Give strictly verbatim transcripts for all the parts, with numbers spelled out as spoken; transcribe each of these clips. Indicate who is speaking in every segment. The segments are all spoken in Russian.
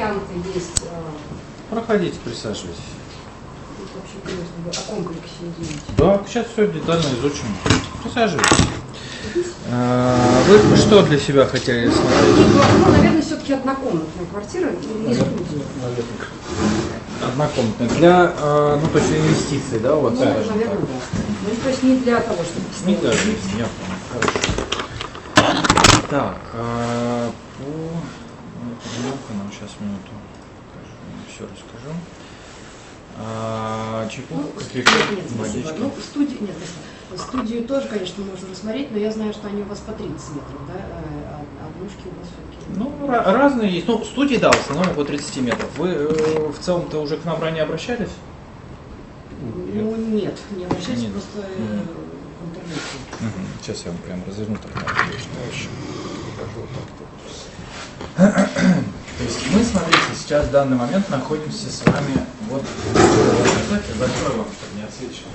Speaker 1: варианты есть.
Speaker 2: Проходите, присаживайтесь.
Speaker 1: Вообще, конечно, о комплексе извините.
Speaker 2: Да, сейчас все детально изучим. Присаживайтесь. Вы что для себя хотели смотреть?
Speaker 1: Ну, наверное, все-таки однокомнатная квартира или студия.
Speaker 2: Однокомнатная. Для, ну, то есть инвестиций, да, у вас?
Speaker 1: Ну, наверное, да. Ну, то есть не для того, чтобы...
Speaker 2: Не для жизни, я понял. Хорошо. Так, по... нам сейчас минуту. Все расскажу. А, чайку,
Speaker 1: ну,
Speaker 2: кофейку,
Speaker 1: нет,
Speaker 2: водички.
Speaker 1: Ну, студию, нет, студию тоже, конечно, можно рассмотреть, но я знаю, что они у вас по тридцать метров, да, а однушки у вас все-таки...
Speaker 2: Ну, разные есть. Ну, студии, да, в основном по тридцать метров. Вы э, в целом-то уже к нам ранее обращались?
Speaker 1: Ну, нет, не обращались,
Speaker 2: нет.
Speaker 1: просто э,
Speaker 2: mm.
Speaker 1: в интернете.
Speaker 2: Угу. Сейчас я вам прям разверну так, покажу вот так. То есть мы, смотрите, сейчас в данный момент находимся с вами вот, кстати, закрою вам, чтобы не отсвечивало.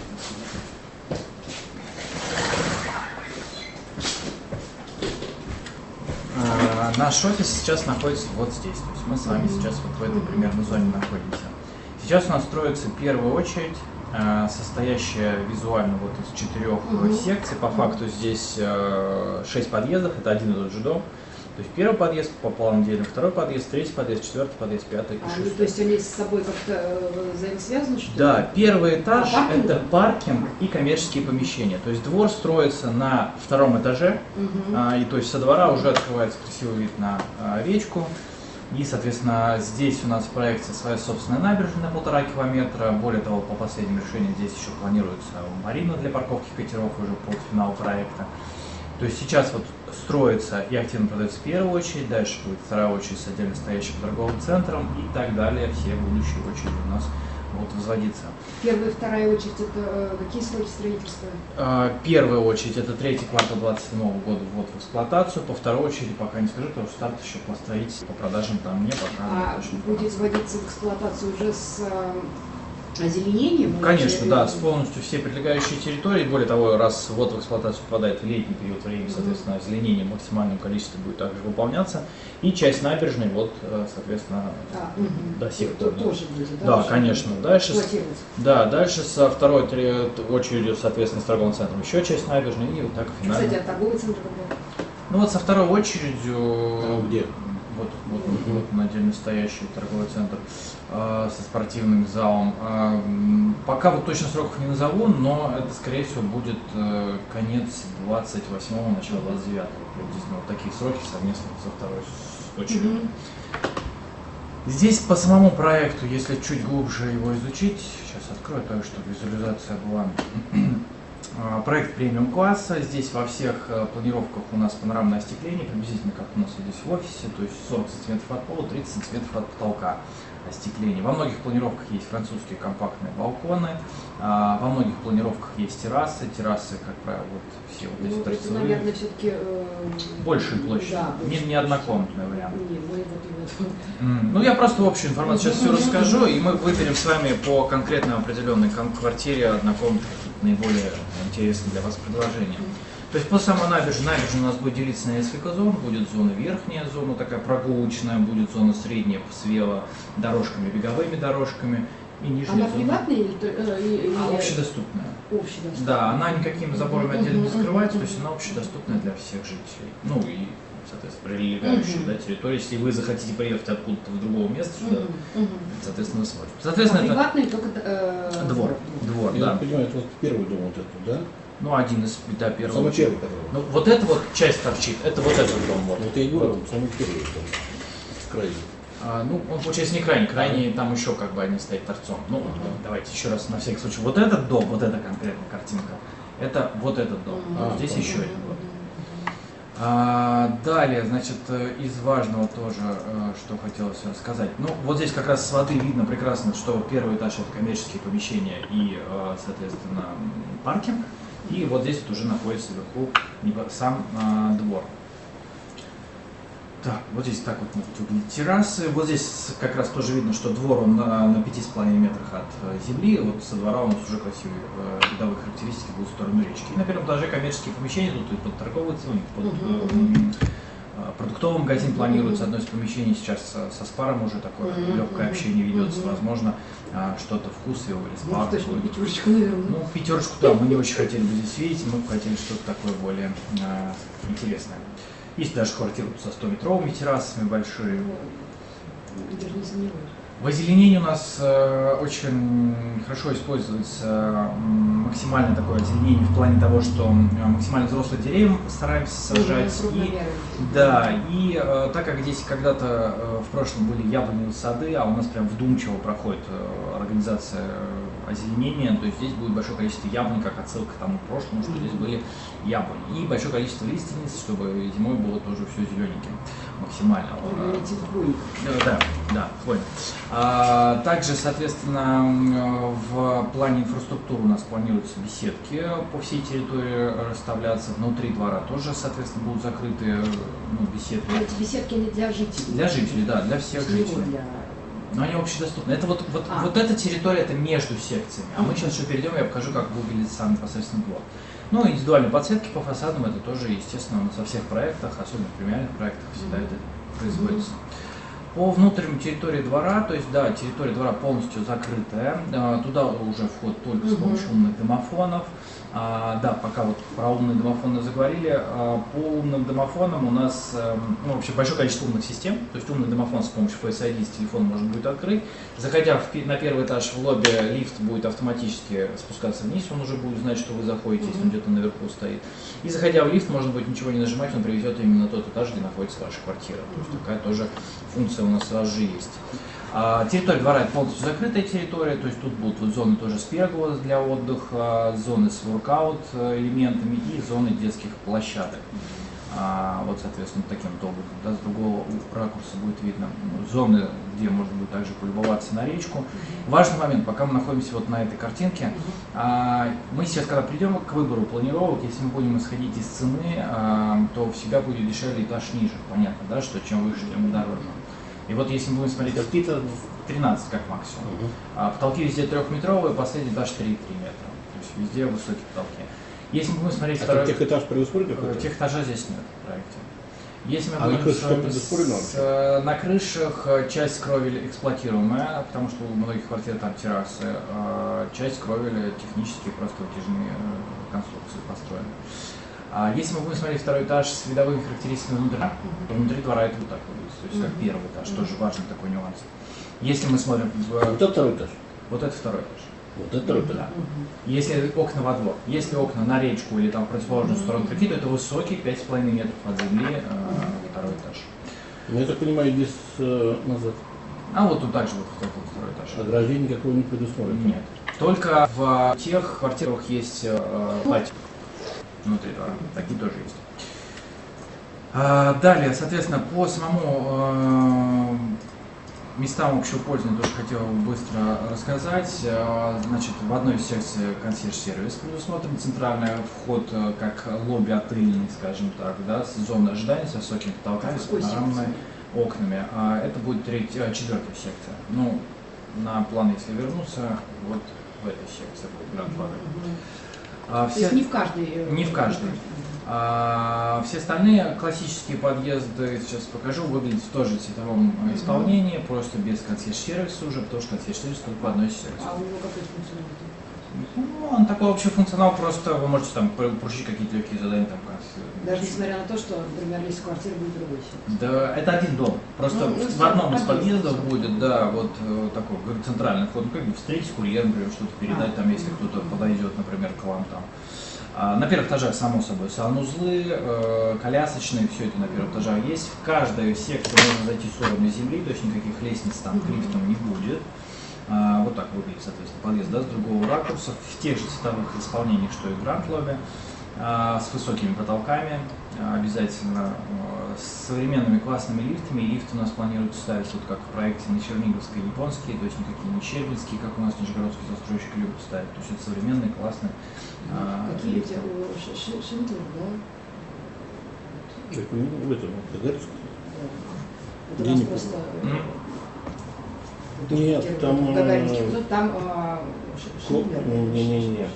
Speaker 2: А, наш офис сейчас находится вот здесь, то есть мы с вами сейчас вот в этой примерно зоне находимся. Сейчас у нас строится в первую очередь, состоящая визуально вот из четырех mm-hmm. секций. По факту здесь шесть подъездов, это один и тот же дом. То есть первый подъезд по плану делим, второй подъезд, третий подъезд, четвертый подъезд, пятый и шестой.
Speaker 1: А, то есть они с собой как-то взаимосвязаны, что ли?
Speaker 2: Да, первый этаж
Speaker 1: а,
Speaker 2: это паркинг и коммерческие помещения. То есть двор строится на втором этаже, угу. а, и то есть со двора уже открывается красивый вид на а, речку. И, соответственно, здесь у нас в проекте своя собственная набережная на полтора километра. Более того, по последним решениям здесь еще планируется марина для парковки катеров уже под финал проекта. То есть сейчас вот строится и активно продается первая очередь, дальше будет вторая очередь с отдельно стоящим торговым центром и так далее. Все будущие очереди у нас будут возводиться.
Speaker 1: Первая и вторая очередь – это какие сроки строительства?
Speaker 2: Первая очередь – это третий квартал двадцать седьмого года ввод в эксплуатацию. По второй очереди пока не скажу, потому что старт еще по строительству, по продажам там не пока.
Speaker 1: А будет вводиться в эксплуатацию уже с озеленением?
Speaker 2: Конечно, да, с полностью все прилегающие территории. Более того, раз ввод в эксплуатацию попадает в летний период времени, соответственно, озеленение в максимальном количестве будет также выполняться. И часть набережной, вот, соответственно,
Speaker 1: а, угу.
Speaker 2: до сих пор.
Speaker 1: Да. Тоже будет,
Speaker 2: да? Да, конечно. Дальше, да, дальше со второй очередью, соответственно, с торговым центром еще часть набережной и вот так финально.
Speaker 1: Кстати, а торговый центр когда?
Speaker 2: Ну вот со второй очередью...
Speaker 3: А где?
Speaker 2: Вот, вот, вот, вот на отдельно стоящий торговый центр э, со спортивным залом. Э, пока вот точно сроков не назову, но это, скорее всего, будет э, конец двадцать восьмого, начало двадцать девятого. Вот такие сроки совместно со второй очередью. Mm-hmm. Здесь по самому проекту, если чуть глубже его изучить, сейчас открою так, чтобы визуализация была. Проект премиум класса, здесь во всех планировках у нас панорамное остекление, приблизительно как у нас здесь в офисе, то есть сорок сантиметров от пола, тридцать сантиметров от потолка остекление. Во многих планировках есть французские компактные балконы, во многих планировках есть террасы, террасы, как правило, вот все вот эти
Speaker 1: ну,
Speaker 2: торцевые.
Speaker 1: Это, наверное, все-таки... Э...
Speaker 2: Большая площадь,
Speaker 1: да,
Speaker 2: не, не однокомнатный вариант.
Speaker 1: Не, мы вот, вот.
Speaker 2: Mm. Ну, я просто общую информацию сейчас все расскажу, и мы выберем с вами по конкретной определенной квартире однокомнатной наиболее интересное для вас предложение. То есть по самой набережной, набережная у нас будет делиться на несколько зон. Будет зона верхняя, зона такая прогулочная, будет зона средняя с велодорожками, беговыми дорожками. И нижняя
Speaker 1: она
Speaker 2: зона.
Speaker 1: Приватная или, или
Speaker 2: а, общедоступная?
Speaker 1: Общедоступная.
Speaker 2: Да, она никакими заборами отдельно не закрывается, то есть она общедоступная для всех жителей. Ну и, соответственно, прилегающие да, территории. Если вы захотите приехать откуда-то в другого места, сюда, соответственно, вы сможете. Соответственно,
Speaker 1: а
Speaker 2: это
Speaker 1: приватный только э,
Speaker 2: двор. Двор,
Speaker 3: я
Speaker 2: да.
Speaker 3: понимаю, это вот первый дом вот этот, да?
Speaker 2: Ну, один из, да, первый.
Speaker 3: Самый первый, который.
Speaker 2: Ну, вот эта вот часть торчит, это вот этот дом. Вот,
Speaker 3: вот я и говорю,
Speaker 2: вот.
Speaker 3: самый первый там, крайний.
Speaker 2: А, ну, он, получается, не крайний, крайний там еще как бы один стоит торцом. Ну, uh-huh. давайте еще раз на всякий случай. Вот этот дом, вот эта конкретная картинка, это вот этот дом. Uh-huh. Здесь uh-huh. еще один вот. А, далее, значит, из важного тоже, что хотелось рассказать. Ну, вот здесь как раз с воды видно прекрасно, что первый этаж это коммерческие помещения и, соответственно, паркинг. И вот здесь вот уже находится вверху сам а, двор. Так, вот здесь так вот могут выглядеть террасы. Вот здесь как раз тоже видно, что двор он на, на пяти с половиной метрах от земли. Вот со двора у нас уже красивые э, видовые характеристики будут в сторону речки. И на первом этаже коммерческие помещения, тут и под торговый центр, под э, Продуктовый магазин планируется, одно из помещений сейчас со Спаром уже такое
Speaker 1: Mm-hmm.
Speaker 2: легкое общение ведется,
Speaker 1: Mm-hmm.
Speaker 2: возможно, что-то вкусвилл или Спар.
Speaker 1: Ну, точно, пятерочку, наверное.
Speaker 2: Ну, пятерочку, да, мы не очень хотели бы здесь видеть, мы бы хотели что-то такое более а, интересное. Есть даже квартиры со стометровыми террасами большие.
Speaker 1: Даже не сомневаюсь.
Speaker 2: В озеленении у нас э, очень хорошо используется э, максимально такое озеленение в плане того, что э, максимально взрослые деревья мы постараемся сажать.
Speaker 1: Mm-hmm.
Speaker 2: И, да, и э, так как здесь когда-то э, в прошлом были яблоневые сады, а у нас прям вдумчиво проходит э, организация э, озеленения, то есть здесь будет большое количество яблонь, как отсылка к тому прошлому, что здесь были яблони. И большое количество лиственниц, чтобы зимой было тоже все зелененьким максимально. Да, да, хвойно. А, также, соответственно, в плане инфраструктуры у нас планируются беседки по всей территории расставляться. Внутри двора тоже, соответственно, будут закрыты ну, беседки.
Speaker 1: Эти беседки не для жителей?
Speaker 2: Для жителей, да, для всех
Speaker 1: Всего
Speaker 2: жителей.
Speaker 1: Для...
Speaker 2: Но они общедоступны. Это вот, вот,
Speaker 1: а.
Speaker 2: вот эта территория, это между секциями. А мы сейчас еще перейдем, я покажу, как выглядит сам непосредственно двор. Ну, индивидуальные подсветки по фасадам, это тоже, естественно, у нас во всех проектах, особенно в премиальных проектах, всегда mm-hmm. это производится. Mm-hmm. По внутренней территории двора, то есть, да, территория двора полностью закрытая, туда уже вход только mm-hmm. с помощью умных домофонов. А, да, пока вот про умные домофоны заговорили, а, по умным домофонам у нас ну, вообще большое количество умных систем, то есть умный домофон с помощью Face ай ди с телефона можно будет открыть. Заходя в, на первый этаж в лобби, лифт будет автоматически спускаться вниз, он уже будет знать, что вы заходите, mm-hmm. если он где-то наверху стоит. И заходя в лифт, можно будет ничего не нажимать, он приведет именно на тот этаж, где находится ваша квартира. То есть такая тоже функция у нас сразу же есть. А, территория двора это полностью закрытая территория, то есть тут будут вот зоны тоже с пергола для отдыха, зоны с воркаут элементами и зоны детских площадок. А, вот, соответственно, таким вот образом, да, с другого ракурса будет видно зоны, где можно будет также полюбоваться на речку. Важный момент, пока мы находимся вот на этой картинке, а, мы сейчас, когда придем к выбору планировок, если мы будем исходить из цены, а, то всегда будет дешевле этаж ниже, понятно, да, что чем выше, тем дороже. И вот если мы будем смотреть,
Speaker 3: какие-то
Speaker 2: тринадцать как максимум.
Speaker 3: Uh-huh.
Speaker 2: А потолки везде трехметровые, последний этаж три и три метра. То есть везде высокие потолки. Если мы будем смотреть
Speaker 3: а
Speaker 2: второй...
Speaker 3: техэтаж предусмотрен?
Speaker 2: Техэтажа здесь нет в проекте. Если мы
Speaker 3: а
Speaker 2: будем
Speaker 3: на крышах
Speaker 2: с, с, на крышах часть кровель эксплуатируемая, потому что у многих квартир там террасы, часть кровеля технически просто вытяжные конструкции построены. А если мы будем смотреть второй этаж с видовыми характеристиками внутри, то внутри двора это вот так выглядит, то есть как первый этаж, тоже важный такой нюанс. Если мы смотрим в...
Speaker 3: Вот это второй этаж?
Speaker 2: Вот это второй этаж.
Speaker 3: Вот это второй этаж?
Speaker 2: Да. Если окна во двор, если окна на речку или там в противоположную сторону реки, то это высокий, пять с половиной метров от земли, э, второй этаж.
Speaker 3: Ну, я так понимаю, здесь э, назад.
Speaker 2: А вот тут также вот такой второй этаж.
Speaker 3: Ограждение никакого не предусмотрено?
Speaker 2: Нет. Только в тех квартирах есть э, платье внутри двора, такие тоже есть. А, далее, соответственно, по самому э, местам общего пользования тоже хотел быстро рассказать. А, значит, в одной из секций консьерж-сервис предусмотрен центральный вход, как лобби отельный, скажем так, да, с зоной ожидания, с высокими потолками, с панорамными окнами. А, это будет третья, четвертая секция. Ну, на план, если вернуться, вот в этой секции будет гранд-план.
Speaker 1: А,
Speaker 2: все,
Speaker 1: То есть не в каждой?
Speaker 2: Не в каждой. А, все остальные классические подъезды, сейчас покажу, выглядят в тоже цветовом mm-hmm. исполнении, просто без консьерж-сервиса уже, потому что консьерж-сервис только по одной секции.
Speaker 1: А у него какой функционал?
Speaker 2: Ну, он такой общий функционал, просто вы можете там поручить какие-то легкие задания. Там,
Speaker 1: даже несмотря на то, что, например, если квартира будет в другой секции?
Speaker 2: Да, это один дом. Просто ну, в, в одном из подъездов будет, да, вот такой центральный вход, ну, как бы встретить курьер, например, что-то передать, а, там, если кто-то подойдет, например, к вам там. А, на первых этажах, само собой, санузлы, э, колясочные, все это на первых этажах есть. В каждой секции можно зайти с уровня земли, то есть никаких лестниц там к лифтам не будет. А, вот так выглядит, соответственно, подъезд, да, с другого ракурса, в тех же цветовых исполнениях, что и гранд-лобби, а, с высокими потолками, а, обязательно, а, с современными классными лифтами. Лифты у нас планируется ставить, вот как в проекте на Черниговской, японские, то есть никакие не щербинские, как у нас нижегородские застройщики любят ставить, то есть это современные, классные. А,
Speaker 1: какие лифты? Шиндлер, да?
Speaker 3: В этом, в Гагаринском?
Speaker 1: Это у нас просто...
Speaker 3: Нет, там...
Speaker 1: Ну, там а, Шиндлер.
Speaker 3: Не-не-не.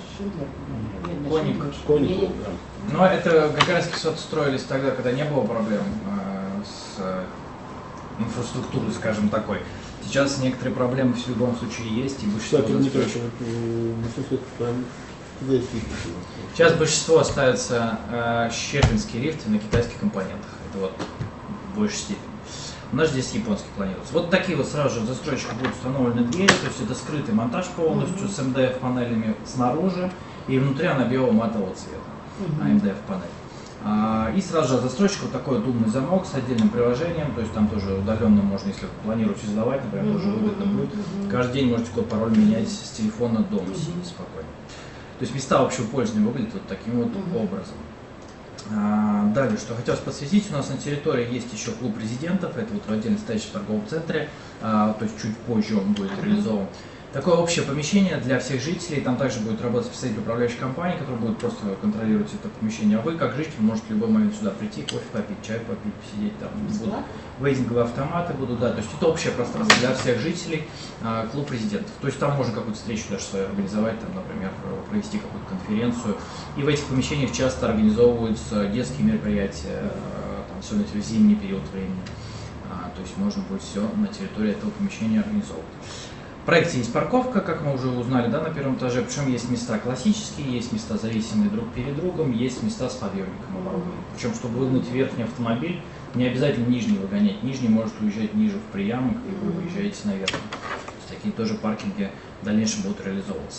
Speaker 2: Коник.
Speaker 3: Коник, да.
Speaker 2: Но это Гагаринские соцстроились тогда, когда не было проблем э, инфраструктуры, скажем такой. Сейчас некоторые проблемы в любом случае есть, и большинство
Speaker 3: Кстати, мне
Speaker 2: застройщиков-
Speaker 3: кажется, вот, э, большинство там китайские лифты.
Speaker 2: Сейчас большинство ставится э, щербинские лифты на китайских компонентах. Это вот в большей степени. У нас здесь японский планируется. Вот такие вот сразу же в застройщика будут установлены двери, то есть это скрытый монтаж полностью с эм дэ эф панелями снаружи, и внутри она белого матового цвета, а эм дэ эф панель. А, и сразу же от застройщика вот такой вот умный замок с отдельным приложением, то есть там тоже удаленно можно, если планируете сдавать, например, тоже выгодно будет. Каждый день можете код пароль менять с телефона дома, сидя спокойно. То есть места общего пользования выглядят вот таким вот образом. А, далее, что хотелось подсветить, у нас на территории есть еще клуб резидентов, это вот в отдельно стоящем торговом центре, а, то есть чуть позже он будет реализован. Такое общее помещение для всех жителей, там также будет работать представитель управляющей компании, который будет просто контролировать это помещение, а вы, как житель, можете в любой момент сюда прийти, кофе попить, чай попить, посидеть там. Будут вейдинговые автоматы будут, да, то есть это общее пространство для всех жителей, а, клуб резидентов. То есть там можно какую-то встречу даже свою организовать, там, например, провести какую-то конференцию. И в этих помещениях часто организовываются детские мероприятия, там, особенно в зимний период времени. А, то есть можно будет все на территории этого помещения организовывать. В проекте есть парковка, как мы уже узнали, да, на первом этаже, причем есть места классические, есть места зависимые друг перед другом, есть места с подъемником оборудования. Причем, чтобы выгнать верхний автомобиль, не обязательно нижний выгонять, нижний может уезжать ниже в приямок, и вы выезжаете на верхний. То есть такие тоже паркинги в дальнейшем будут реализовываться.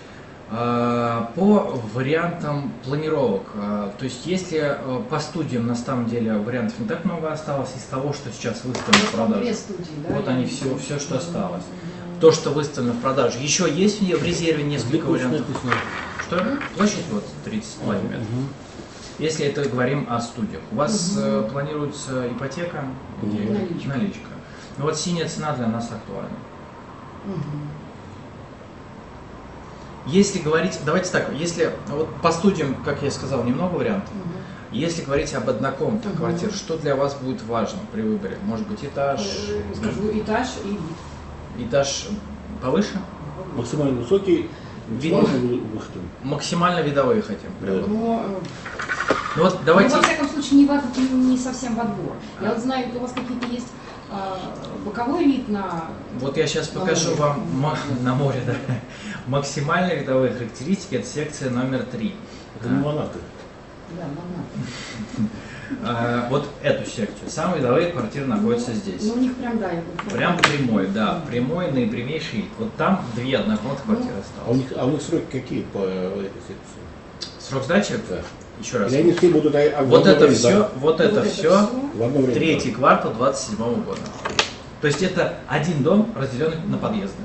Speaker 2: По вариантам планировок, то есть если по студиям на самом деле вариантов не так много осталось из того, что сейчас выставлено в продаже. Вот они все, все, что осталось. То, что выставлено в продаже. Еще есть в резерве несколько вариантов. Что? Площадь вот тридцать два метра. Если это говорим о студиях. У вас угу. планируется ипотека?
Speaker 1: Наличка.
Speaker 2: Наличка. Ну вот синяя цена для нас актуальна.
Speaker 1: Угу.
Speaker 2: Если говорить, давайте так, если вот по студиям, как я сказал, немного вариантов. Угу. Если говорить об однокомнатных угу. квартирах, что для вас будет важно при выборе? Может быть этаж?
Speaker 1: Скажу, этаж и вид.
Speaker 2: Этаж повыше?
Speaker 3: Максимально высокий,
Speaker 2: Вид...
Speaker 3: выходом.
Speaker 2: Максимально видовые хотим.
Speaker 3: Да.
Speaker 1: Но,
Speaker 2: ну вот давайте.
Speaker 1: ну, во всяком случае, не, в, не совсем во двор. Я вот знаю, у вас какие-то есть а, боковой вид на...
Speaker 2: Вот я сейчас покажу
Speaker 1: море.
Speaker 2: вам на море, да. Максимальные видовые характеристики, это секция номер три.
Speaker 3: Это не Монако.
Speaker 1: Да, Монако.
Speaker 2: А, вот эту секцию. Самые видовые квартиры находятся
Speaker 1: ну,
Speaker 2: здесь.
Speaker 1: Ну, у них прям, да.
Speaker 2: Прям прямой, да. Прямой, наипрямейший вид. Вот там две однокомнатных квартиры осталось.
Speaker 3: А у них, а у них сроки какие по этой секции?
Speaker 2: Срок сдачи?
Speaker 3: Да.
Speaker 2: Еще раз.
Speaker 3: Или они все будут а,
Speaker 2: вот это
Speaker 3: время,
Speaker 2: все,
Speaker 3: да?
Speaker 2: вот,
Speaker 1: вот
Speaker 2: это,
Speaker 1: это
Speaker 2: все,
Speaker 3: в одно время,
Speaker 2: третий
Speaker 3: да.
Speaker 2: квартал двадцать седьмого года. То есть это один дом, разделенный на подъезды.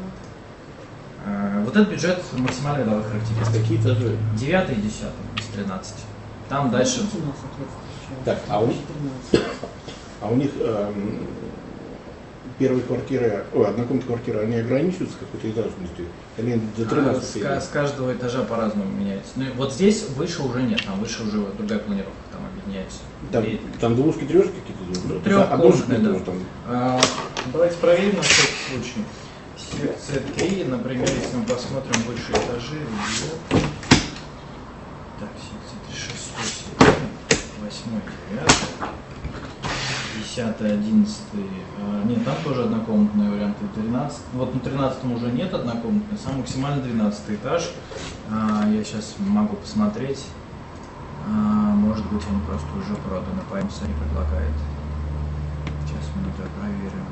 Speaker 2: Вот этот бюджет максимально видовых характеристик.
Speaker 3: Какие этажи?
Speaker 2: Девятый и десятый из тринадцати. Там дальше.
Speaker 3: Так, а у них, а у них эм, первые квартиры, ой, однокомнатные квартиры, они ограничиваются какой-то этажностью? Или до тринадцати?
Speaker 2: А, с, с каждого этажа по-разному меняется. Ну, вот здесь выше уже нет, там выше уже другая планировка, там объединяется.
Speaker 3: Там,
Speaker 2: И,
Speaker 3: там двушки, трешки какие-то?
Speaker 2: ну, трехкомнатные, да.
Speaker 3: Там.
Speaker 2: А, давайте проверим на всякий случай. Секция три, например, если мы посмотрим выше этажи, где... Так, секция три, шестой, седьмой, восьмой, девятый, десятый, одиннадцатый. А, нет, там тоже однокомнатные варианты. тринадцать. Вот на тринадцатом уже нет однокомнатной, сам максимально двенадцатый этаж. А, я сейчас могу посмотреть. А, может быть, они просто уже проданы, по эм эс не предлагает. Сейчас минуту я проверю.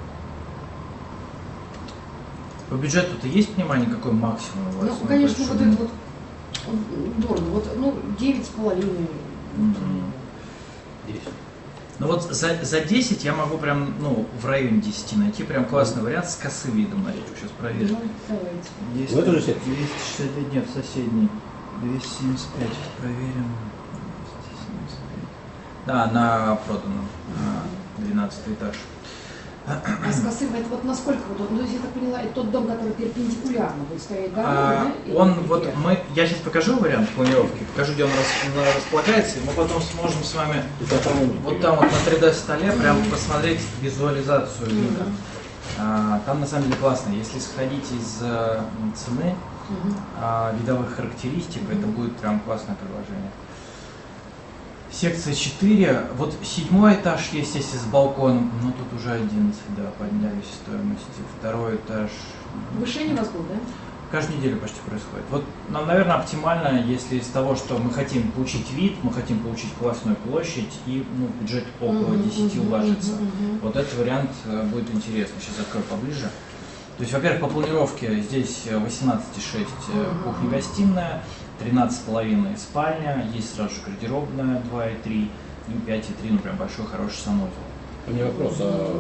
Speaker 2: По бюджету-то есть понимание, какой максимум у вас?
Speaker 1: Ну, конечно, вот это вот дорого. Вот, ну, девять с половиной.
Speaker 3: десять.
Speaker 2: Ну вот за, за десять я могу прям, ну, в районе десяти найти прям классный вариант с косым видом на речку. Сейчас проверим.
Speaker 1: Ну, давайте.
Speaker 2: Есть
Speaker 3: в эту же секцию?
Speaker 2: двести шестьдесят девять, нет, в соседней. двести семьдесят пять, сейчас проверим. двести семьдесят пять. Да, она продана. двенадцатый этаж.
Speaker 1: А с косым, это вот насколько вот, ну, я так поняла, это тот дом, который перпендикулярно будет стоять, да?
Speaker 2: А,
Speaker 1: да?
Speaker 2: он вот мы, я сейчас покажу вариант планировки, покажу, где он рас, располагается, и мы потом сможем с вами вот там вот на три дэ столе прям посмотреть визуализацию вида. А, там на самом деле классно, если сходить из uh, цены, uh-huh. а, видовых характеристик, uh-huh. это будет прям классное приложение. Секция четыре. Вот седьмой этаж есть, если с балконом, но тут уже одиннадцать, да, поднялись стоимости. Второй этаж.
Speaker 1: Повышение у вас было, да?
Speaker 2: Каждую неделю почти происходит. Вот нам, наверное, оптимально, если из того, что мы хотим получить вид, мы хотим получить классную площадь и ну, бюджет около десяти уложится. Вот этот вариант будет интересно. Сейчас открою поближе. То есть, во-первых, по планировке здесь восемнадцать и шесть кухня-гостиная, тринадцать с половиной спальня, есть сразу же гардеробная два и три и пять и три, ну прям большой хороший санузел.
Speaker 3: У меня вопрос, а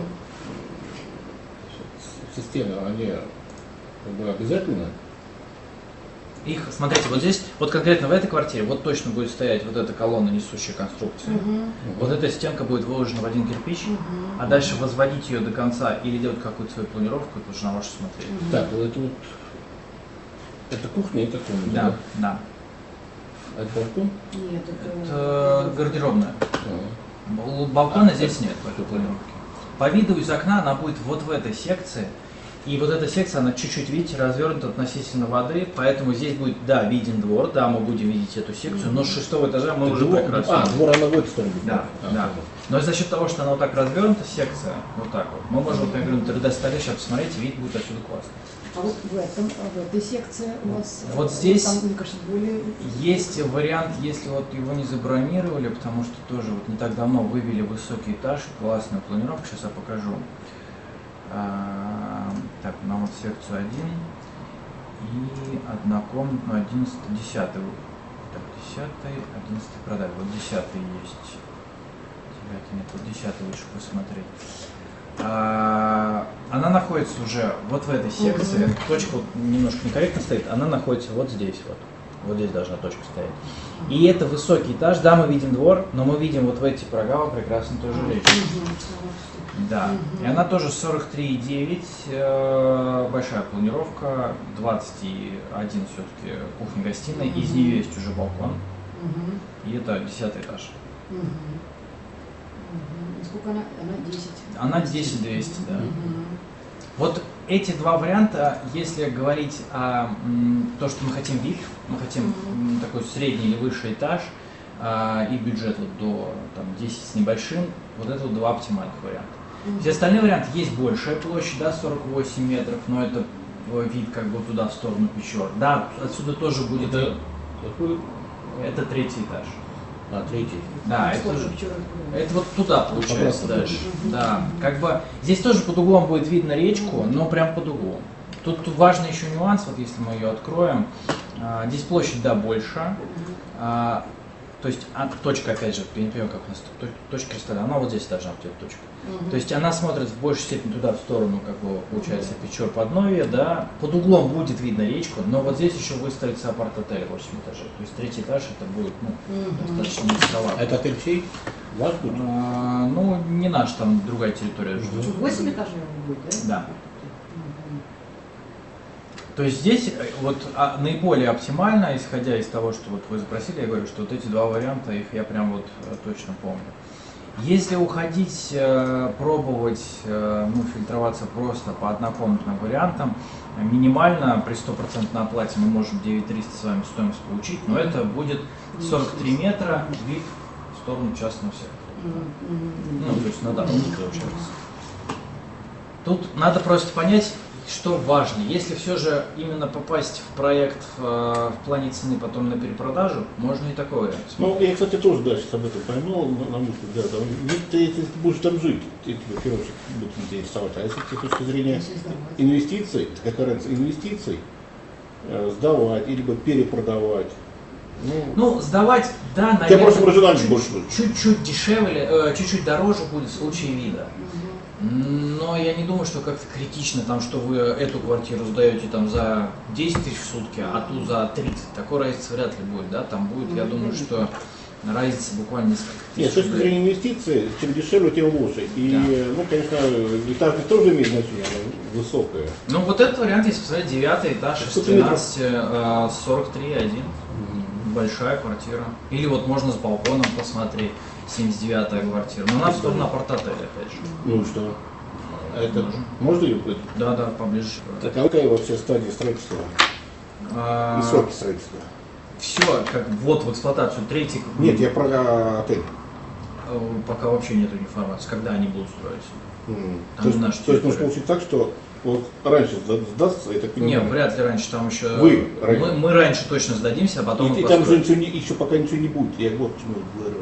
Speaker 3: системы, они как бы обязательно?
Speaker 2: Их, смотрите, вот здесь, вот конкретно в этой квартире, вот точно будет стоять вот эта колонна, несущая конструкция.
Speaker 1: Угу.
Speaker 2: Вот эта стенка будет выложена в один кирпич,
Speaker 1: Угу.
Speaker 2: а дальше возводить ее до конца или делать какую-то свою планировку, это уже на ваше смотреть.
Speaker 1: Угу.
Speaker 3: Так, вот это вот, это кухня, это комната.
Speaker 2: Да, да.
Speaker 3: А это балкон?
Speaker 1: Нет, это...
Speaker 2: Это гардеробная.
Speaker 3: А.
Speaker 2: Бал- Балкона
Speaker 3: А,
Speaker 2: здесь нет по этой планировке. По виду из окна она будет вот в этой секции. И вот эта секция, она чуть-чуть, видите, развернута относительно воды, поэтому здесь будет, да, виден двор, да, мы будем видеть эту секцию, но с шестого этажа мы
Speaker 3: Это
Speaker 2: уже
Speaker 3: двор-
Speaker 2: прекрасно.
Speaker 3: А, двор она в эту сторону.
Speaker 2: Да,
Speaker 3: А,
Speaker 2: да. Но за счет того, что она вот так развернута, секция, вот так вот, мы можем, вот, я говорю, на три дэ столе сейчас посмотреть, вид будет отсюда классный.
Speaker 1: А вот в этом, в этой секции у вас...
Speaker 2: Вот здесь
Speaker 1: там, мне кажется, более...
Speaker 2: есть вариант, если вот его не забронировали, потому что тоже вот не так давно вывели высокий этаж, классную планировку, сейчас я покажу. А, так, на вот секцию один и однокомнатную одиннадцатый, десятый. Так, десятый, одиннадцатый продали. Вот десятый есть. Девятый нет, вот десятый лучше посмотреть. А, она находится уже вот в этой секции.
Speaker 1: Мгм.
Speaker 2: Точка вот немножко некорректно стоит. Она находится вот здесь вот. Вот здесь должна точка стоять. И это высокий этаж. Да, мы видим двор, но мы видим вот в эти программы прекрасно тоже речь. Да,
Speaker 1: Мгм.
Speaker 2: и она тоже сорок три и девять, э, большая планировка, двадцать и один все-таки кухня-гостиная, из
Speaker 1: Мгм.
Speaker 2: нее есть уже балкон,
Speaker 1: Мгм.
Speaker 2: и это десятый этаж.
Speaker 1: Мгм. Мгм. И сколько она? Она десять.
Speaker 2: Она десять двести, да.
Speaker 1: Мгм.
Speaker 2: Вот эти два варианта, если говорить о м, то, что мы хотим вид, мы хотим м, такой средний или высший этаж, а, и бюджет вот до там, десять с небольшим, вот это вот два оптимальных варианта.
Speaker 1: Мгм.
Speaker 2: Все остальные варианты есть большая площадь, да, сорок восемь метров, но это э, вид как бы туда, в сторону Печор. Да, отсюда тоже будет,
Speaker 3: Это какой?
Speaker 2: это третий этаж.
Speaker 3: А, третий.
Speaker 2: Да,
Speaker 1: Ну,
Speaker 2: это,
Speaker 1: сложно
Speaker 2: же-
Speaker 1: вчера открыли.
Speaker 2: это вот туда получается
Speaker 3: Обратно.
Speaker 2: дальше.
Speaker 1: Мгм.
Speaker 2: Да, как бы здесь тоже под углом будет видно речку, но прям под углом. Тут, тут важный еще нюанс, вот если мы ее откроем, а, здесь площадь, да, больше. А, то есть а, точка, опять же, я не понимаю, как у нас то- точка кристалля, она вот здесь должна быть, эта точка.
Speaker 1: Мгм.
Speaker 2: То есть она смотрит в большей степени туда, в сторону, как бы, получается, Печор Подновье, да. Под углом будет видно речку, но вот здесь еще выстроится апарт-отель восемь этажей. То есть третий этаж это будет, ну,
Speaker 1: Мгм.
Speaker 2: достаточно низковато.
Speaker 3: А это отель чей? Ваш будет?
Speaker 2: А, ну, не наш, там другая территория.
Speaker 3: Мгм.
Speaker 1: Что, восемь этажей будет, да?
Speaker 2: Да.
Speaker 1: Мгм.
Speaker 2: То есть здесь э, вот а, наиболее оптимально, исходя из того, что вот вы запросили, я говорю, что вот эти два варианта, их я прям вот э, точно помню. Если уходить, э, пробовать, э, ну, фильтроваться просто по однокомнатным вариантам, э, минимально при стопроцентной оплате мы можем девять тысяч триста с вами стоимость получить, но это будет сорок три метра, вид в сторону частного сектора.
Speaker 1: Мгм. Мгм.
Speaker 2: Ну, то есть на дорогу получается. Тут надо просто понять, что важно. Если все же именно попасть в проект в, э, в плане цены потом на перепродажу, можно и такой вариант.
Speaker 3: Ну, я, кстати, тоже дальше об этом поймал, на, на мысль, да, там, если ты, если ты будешь там жить, ты, тебе, в первую очередь, будет интересовать, а если ты с точки зрения
Speaker 1: Если сдавать.
Speaker 3: инвестиций, какая разница, инвестиций, э, сдавать, либо перепродавать, ну,
Speaker 2: Ну, сдавать, да,
Speaker 3: тебя
Speaker 2: наверное,
Speaker 3: просто маржинальность
Speaker 2: чуть-
Speaker 3: больше будет.
Speaker 2: чуть-чуть дешевле, э, чуть-чуть дороже будет в случае вида.
Speaker 1: Мгм.
Speaker 2: Но я не думаю, что как-то критично, там, что вы эту квартиру сдаете там, за десять тысяч в сутки, а ту за тридцать. Такой разницы вряд ли будет, да? Там будет, я думаю, что разница буквально несколько
Speaker 3: Нет, с
Speaker 2: тысяч
Speaker 3: точки
Speaker 2: рублей.
Speaker 3: зрения инвестиций, чем дешевле, тем лучше. И,
Speaker 2: Да.
Speaker 3: ну, конечно, этажность тоже имеет значение, она высокая.
Speaker 2: Ну, вот этот вариант, если посмотреть, девятый этаж из
Speaker 3: Сколько метров?
Speaker 2: тринадцати, э, сорок три и один. Большая квартира. Или вот можно с балконом посмотреть, семьдесят девятая квартира. Но она в сторону апарт-отеля, опять же.
Speaker 3: Ну и что? А это
Speaker 2: Можно.
Speaker 3: можно ее быть?
Speaker 2: Да, да, поближе.
Speaker 3: Так, а какая вообще стадия строительства?
Speaker 2: А,
Speaker 3: И сроки строительства?
Speaker 2: все, как ввод в эксплуатацию третий.
Speaker 3: Нет, я про отель.
Speaker 2: Пока вообще нет информации, когда они будут строиться.
Speaker 3: Mm.
Speaker 2: Там
Speaker 3: То есть,
Speaker 2: наша
Speaker 3: то есть может
Speaker 2: территория.
Speaker 3: получиться так, что вот раньше сдастся, я так понимаю.
Speaker 2: Нет, вряд ли раньше, там еще...
Speaker 3: Вы
Speaker 2: мы,
Speaker 3: раньше.
Speaker 2: мы раньше точно сдадимся, а потом...
Speaker 3: И, и там же ничего не, еще пока ничего не будет. Я вот почему говорю.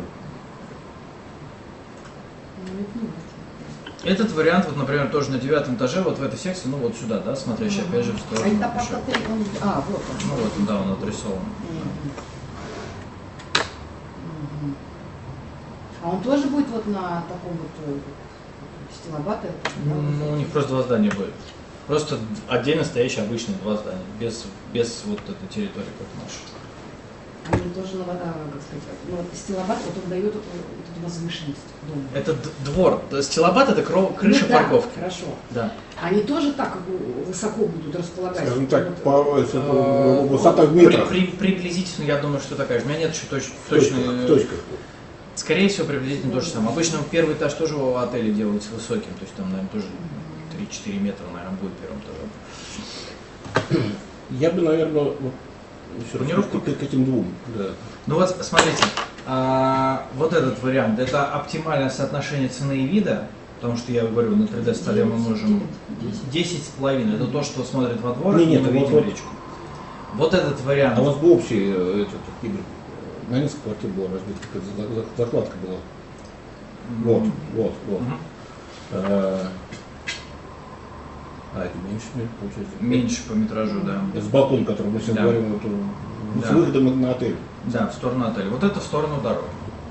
Speaker 2: Этот вариант, вот, например, тоже на девятом этаже, вот в этой секции, ну вот сюда, да, смотрящий
Speaker 1: Мгм.
Speaker 2: опять же в
Speaker 1: А
Speaker 2: сторону.
Speaker 1: это
Speaker 2: еще.
Speaker 1: апарт-отель, он... А, вот он.
Speaker 2: Ну вот, да, он отрисован.
Speaker 1: Мгм. Мгм. А он тоже будет вот на таком вот э, стилобате?
Speaker 2: Ну, у них просто два здания будет. Просто отдельно стоящие обычные два здания, без, без вот этой территории, как наша.
Speaker 1: Они тоже, на, а, как сказать, ну вот стилобат, вот он дает вот, вот эту возвышенность дому.
Speaker 2: Это д- двор. Стилобат — это кро- крыша
Speaker 1: Ну да,
Speaker 2: парковки.
Speaker 1: хорошо.
Speaker 2: Да.
Speaker 1: Они тоже так э, высоко будут располагать?
Speaker 3: Скажем так,
Speaker 1: Вот,
Speaker 3: по, это,
Speaker 2: А,
Speaker 3: высота в
Speaker 2: при-
Speaker 3: метрах.
Speaker 2: при- приблизительно, я думаю, что такая же. У меня нет еще точ-
Speaker 3: В точках,
Speaker 2: точной...
Speaker 3: в точках.
Speaker 2: Скорее всего, приблизительно то же самое. Обычно первый этаж тоже в отеле делается высоким, то есть там, наверное, тоже три-четыре метра, наверное, будет первым этажом.
Speaker 3: Я бы, наверное, вот, еще раз
Speaker 2: Планировку?
Speaker 3: к, к этим двум. Да.
Speaker 2: Ну вот, смотрите, а, вот этот вариант, это оптимальное соотношение цены и вида, потому что я говорю, на три дэ столе мы можем десять с половиной, это то, что смотрит во двор,
Speaker 3: Не,
Speaker 2: и
Speaker 3: нет,
Speaker 2: мы
Speaker 3: вот-
Speaker 2: видим
Speaker 3: вот.
Speaker 2: речку. Вот этот вариант.
Speaker 3: А у вас бы общий, э, этот, Игорь, на несколько квартир была разбита, какая-то за- за- закладка была. Вот, вот, вот.
Speaker 2: Мгм.
Speaker 3: А, а, это меньше, получается.
Speaker 2: Меньше по метражу, да.
Speaker 3: С балконом, который мы сейчас
Speaker 2: Да.
Speaker 3: говорим, вот,
Speaker 2: Да.
Speaker 3: с выходом на, на отель.
Speaker 2: Да, в сторону отеля. Вот это в сторону дороги.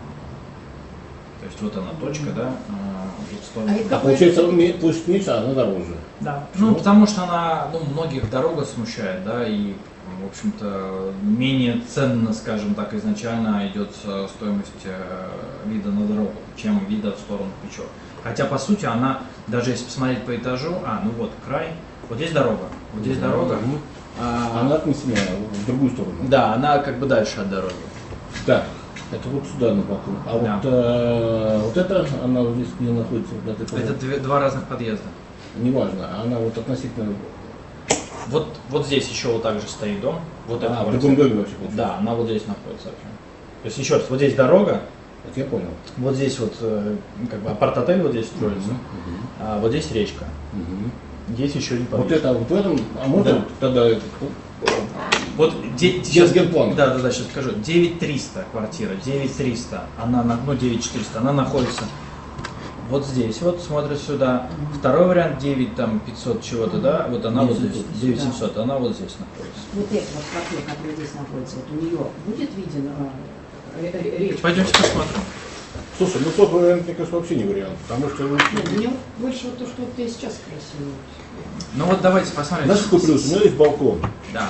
Speaker 2: То есть вот она точка, да, а, вот в сторону.
Speaker 1: А это
Speaker 3: А получается, ме- площадь меньше, а она дороже.
Speaker 2: Да.
Speaker 3: Почему?
Speaker 2: Ну, потому что она, ну, многих дорога смущает, да, и, в общем-то, менее ценно, скажем так, изначально идет э, стоимость э, вида на дорогу, чем вида в сторону Печор. Хотя, по сути, она, даже если посмотреть по этажу, а, ну вот, край, вот здесь дорога, вот здесь дорога.
Speaker 3: Мгм.
Speaker 2: а,
Speaker 3: Она отнесена в другую сторону.
Speaker 2: Да, она как бы дальше от дороги.
Speaker 3: Так, это вот сюда на балкон. А
Speaker 2: Да.
Speaker 3: вот, э, вот это, она вот здесь где находится, вот эта
Speaker 2: Это две- два разных подъезда.
Speaker 3: неважно, она вот относительно.
Speaker 2: Вот, вот здесь еще вот так же стоит дом, вот эта
Speaker 3: А, в
Speaker 2: квартира.
Speaker 3: другом доме вообще получается.
Speaker 2: Да, она вот здесь находится вообще. То есть еще раз, вот здесь дорога,
Speaker 3: Так я понял.
Speaker 2: вот здесь вот э, как бы апарт-отель вот здесь строится,
Speaker 3: Мгм,
Speaker 2: а вот здесь речка.
Speaker 3: мгм.
Speaker 2: Здесь еще не
Speaker 3: Вот это вот в этом, а можно
Speaker 2: Да.
Speaker 3: вот тогда это,
Speaker 2: Вот де-
Speaker 3: Без
Speaker 2: сейчас,
Speaker 3: генплана.
Speaker 2: да, да, да, сейчас скажу. девять триста квартира, девять триста, она, на- ну девять четыреста, она находится вот здесь, вот смотрит сюда. Второй вариант девять там пятьсот чего-то, да, вот она вот здесь, девять семьсот, она вот здесь находится.
Speaker 1: Вот эта вот квартира, которая здесь находится, вот у нее будет виден а, ре- ре- речка?
Speaker 2: Пойдемте посмотрим.
Speaker 3: Слушай, ну тот вариант, мне кажется, вообще не вариант, потому что вы...
Speaker 1: Нет, мне больше вот то, что вот я сейчас спросила.
Speaker 2: Ну вот давайте посмотрим.
Speaker 3: Знаешь, какой плюс? У меня есть балкон.
Speaker 2: Да.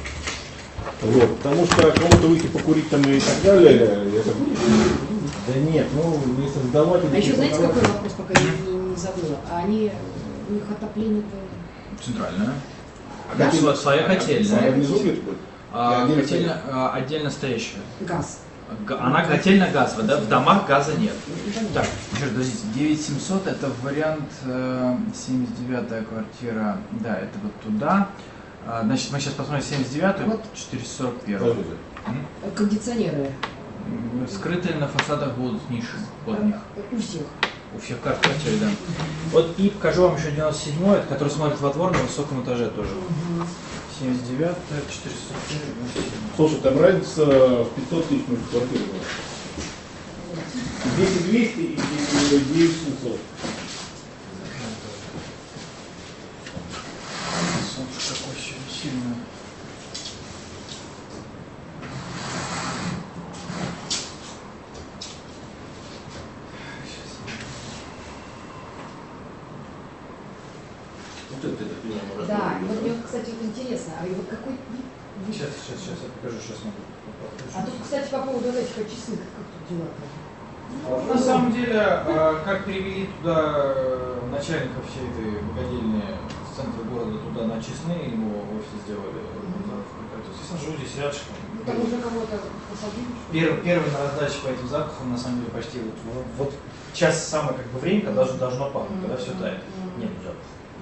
Speaker 3: Вот, потому что кому-то выйти покурить там и так далее, это... Да нет, ну, если сдавать...
Speaker 1: А еще знаете, какой вопрос, пока я не, не забыла? А они, у них отопление-то...
Speaker 2: Центральная.
Speaker 1: Да?
Speaker 2: Сво- Своя
Speaker 3: Своя
Speaker 2: котельная.
Speaker 3: внизу где-то будет?
Speaker 2: А,
Speaker 3: отдельно
Speaker 2: котельная, а, отдельно стоящая.
Speaker 1: Газ.
Speaker 2: Га- Она котельная газовая, да? В домах газа нет.
Speaker 1: Ну, понятно.
Speaker 2: Так, еще подождите, девять семьсот это вариант э, семьдесят девятая квартира, да, это вот туда. А, значит, мы сейчас посмотрим семьдесят девятую,
Speaker 1: Вот.
Speaker 2: четыреста сорок первую.
Speaker 3: Подождите.
Speaker 1: А кондиционеры
Speaker 2: М, Скрытые на фасадах будут ниши под них.
Speaker 1: у всех.
Speaker 2: У всех карт квартиры, да. Вот и покажу вам еще девяносто седьмой, который смотрит во двор на высоком этаже тоже. семьдесят девятая, четыреста сорок первая, девяносто седьмая.
Speaker 3: Слушай, там разница в пятьсот тысяч между квартирами. десять двести и девять семьсот.
Speaker 2: Солнце какое сегодня сильное.
Speaker 3: Вот это, это, это,
Speaker 1: Да, вот мне, кстати, вот интересно, а вот какой... вы-
Speaker 2: Сейчас, сейчас, сейчас я покажу, сейчас могу.
Speaker 1: А тут, кстати, по поводу этих очистных, как тут дела?
Speaker 2: Ну, на самом деле, а, как привели туда э, начальника всей этой богадельни с центра города туда на Честные, его офис сделали. Естественно, живу здесь рядышком.
Speaker 1: Там уже кого-то посадили?
Speaker 2: Первый, первый на раздаче по этим запахам, на самом деле, почти вот, вот, вот час самое как бы время, когда должно, должно пахнуть, когда все тает. Нет запаха.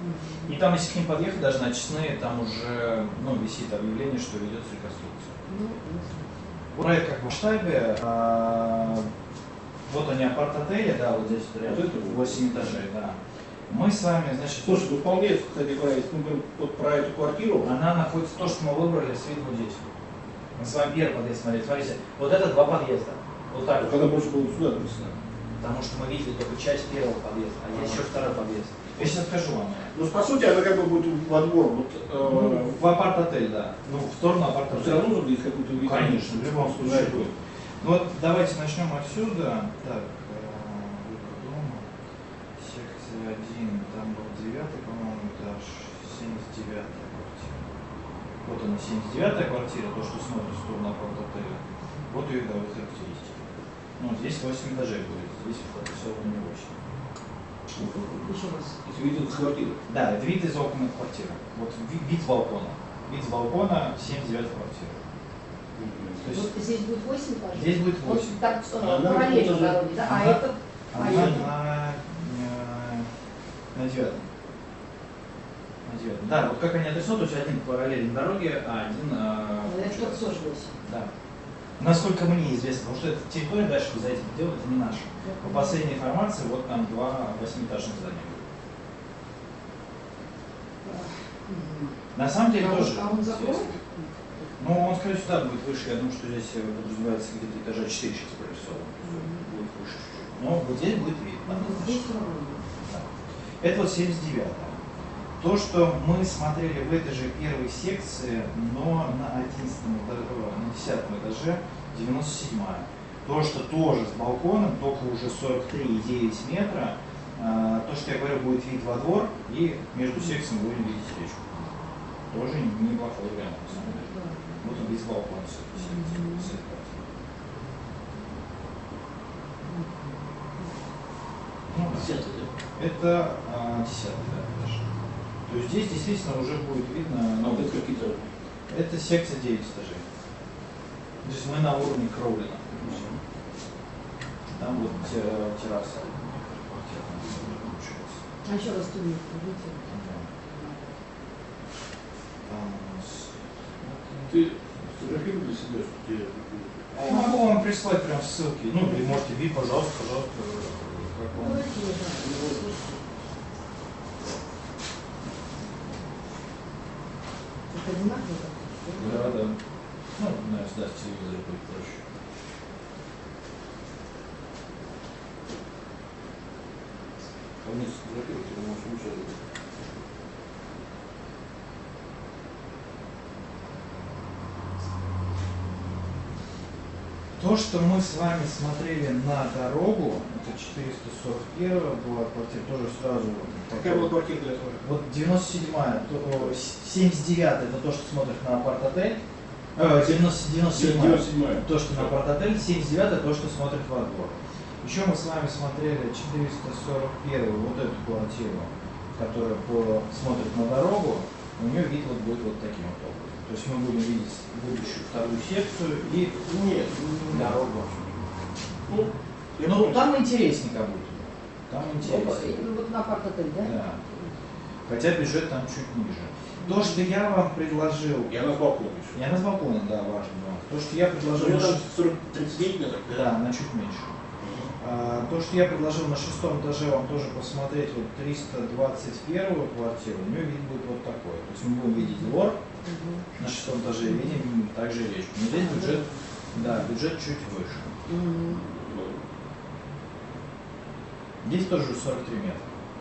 Speaker 2: И там, если к ним подъехать, даже на Честные, там уже ну, висит объявление, что ведется реконструкция.
Speaker 1: Ну,
Speaker 2: Проект как в масштабе. А, вот они апарт-отели, да, вот здесь вот рядом,
Speaker 3: Вот это
Speaker 2: восемь этажей, да. Мы с вами, значит,
Speaker 3: Слушай, ну вполне, кстати говоря, если мы говорим вот про эту квартиру,
Speaker 2: она находится, то, что мы выбрали, с видом вот здесь. Мы с вами первый подъезд смотрели. Смотрите, вот это два подъезда. Вот так.
Speaker 3: когда больше было сюда написано.
Speaker 2: Потому что мы видели только часть первого подъезда, а здесь еще второй подъезд. Я сейчас скажу вам.
Speaker 3: Ну, по сути, она как бы будет во двор. Вот, э,
Speaker 2: Ну, в апарт-отель, да. Ну, в сторону
Speaker 3: все
Speaker 2: апарт-отеля.
Speaker 3: равно нужно здесь какую-то видимость.
Speaker 2: Конечно, в любом случае будет. Ну вот давайте начнем отсюда. Так, э, выбор дома. Секция один, там был девятый, по-моему, этаж, семьдесят девятая квартира. Вот она, семьдесят девятая квартира, то, что смотрит в сторону апарт-отеля. Вот ее видовые характеристики. Ну, здесь восемь этажей будет, здесь фокусировано восемь.
Speaker 1: еще раз.
Speaker 3: Если видел с квартиры.
Speaker 2: Да, это вид из окна квартиры. Вот вид, вид с балкона. Вид с балкона семьдесят девятая квартира. То есть
Speaker 1: Вот здесь будет восемь этажей?
Speaker 2: здесь будет
Speaker 1: Вот
Speaker 2: восемь.
Speaker 1: так,
Speaker 3: А она
Speaker 1: параллельно
Speaker 3: будет
Speaker 1: дороге, да? А
Speaker 2: Она-
Speaker 1: это, а
Speaker 2: Она
Speaker 1: это?
Speaker 2: на, э, на девятом. На девятом. Да, вот как они отрисованы, то есть один параллельно дороге, а один... э,
Speaker 1: Ну, это тоже восемь.
Speaker 2: Да. Насколько мне известно, потому что эта территория дальше за этим делом, это не наша. По последней информации, вот там два восьмиэтажных здания.
Speaker 1: Мгм.
Speaker 2: На самом деле
Speaker 1: А он-
Speaker 2: тоже.
Speaker 1: а он закроет?
Speaker 2: Ну, он, скорее всего, да, будет выше. Я думаю, что здесь э, подразумевается где-то этажа четыре сейчас прорисовано.
Speaker 1: Мгм.
Speaker 2: Будет выше чуть-чуть. Но вот здесь будет вид.
Speaker 1: Ну, вот здесь ровно.
Speaker 2: Да. Это вот семьдесят девятая. То, что мы смотрели в этой же первой секции, но на одиннадцатом этаже, на десятом этаже, девяносто седьмая. То, что тоже с балконом, только уже сорок три и девять метра. А, то, что я говорю, будет вид во двор, и между секциями будем видеть речку. Тоже неплохой вариант, на самом деле.
Speaker 1: Да.
Speaker 2: Вот он вид с балкона с этой секции,
Speaker 1: Мгм.
Speaker 2: с этой квартиры. Ну, да.
Speaker 3: Десятый, да?
Speaker 2: Это а, десятый, да, этаж. То есть здесь действительно уже будет видно,
Speaker 3: А
Speaker 2: ну,
Speaker 3: вот это какие-то...
Speaker 2: это секция девять этажей. То есть мы на уровне кровли находимся. Там вот те- терраса. Квартира там получается.
Speaker 1: А еще раз туннель покажите.
Speaker 2: Там у нас...
Speaker 3: Ты сфотографируй для себя, что тебе...
Speaker 2: Я могу вам прислать прям ссылки. Ну, или можете ви, пожалуйста, пожалуйста. Как вам.
Speaker 1: Давайте, да. Это одинаково так?
Speaker 2: Да, да. Ну, наверное, да, в телевизоре будет проще.
Speaker 3: А вниз сфотографируй, ты можешь лучше...
Speaker 2: То, что мы с вами смотрели на дорогу, это четыреста сорок первая была квартира, тоже сразу.
Speaker 3: Какая была квартира для этого?
Speaker 2: Вот девяносто седьмая, то- о, семьдесят девятая это то, что смотрит на апарт-отель. Э, девяносто седьмая
Speaker 3: девяносто седьмая.
Speaker 2: то, что на апарт-отель, семьдесят девятая то, что смотрит во двор. Еще мы с вами смотрели четыреста сорок первую, вот эту квартиру, которая по, смотрит на дорогу, у нее вид вот будет вот таким вот образом. То есть мы будем видеть будущую вторую секцию и
Speaker 3: Нет,
Speaker 2: дорогу.
Speaker 3: Ну, я
Speaker 2: Ну,
Speaker 3: понял.
Speaker 2: там интереснее как будто. Там
Speaker 1: Ну,
Speaker 2: интереснее.
Speaker 1: вот на апарт-отель, да?
Speaker 2: Да. Хотя бюджет там чуть ниже. То, что я вам предложил,
Speaker 3: Я на балкон еще.
Speaker 2: я на балконе, да, важно. но То, что я
Speaker 3: У
Speaker 2: предложил,
Speaker 3: меня
Speaker 2: на
Speaker 3: там
Speaker 2: шест-
Speaker 3: сорок, тридцать девять метров.
Speaker 2: да, на чуть меньше. А, то, что я предложил на шестом этаже вам тоже посмотреть, вот триста двадцать первую квартиру, у нее вид будет вот такой. То есть мы будем видеть двор,
Speaker 1: Мгм.
Speaker 2: на шестом этаже видим также речку. Но здесь бюджет, да, бюджет чуть выше.
Speaker 1: Мгм.
Speaker 2: Здесь тоже сорок три метра.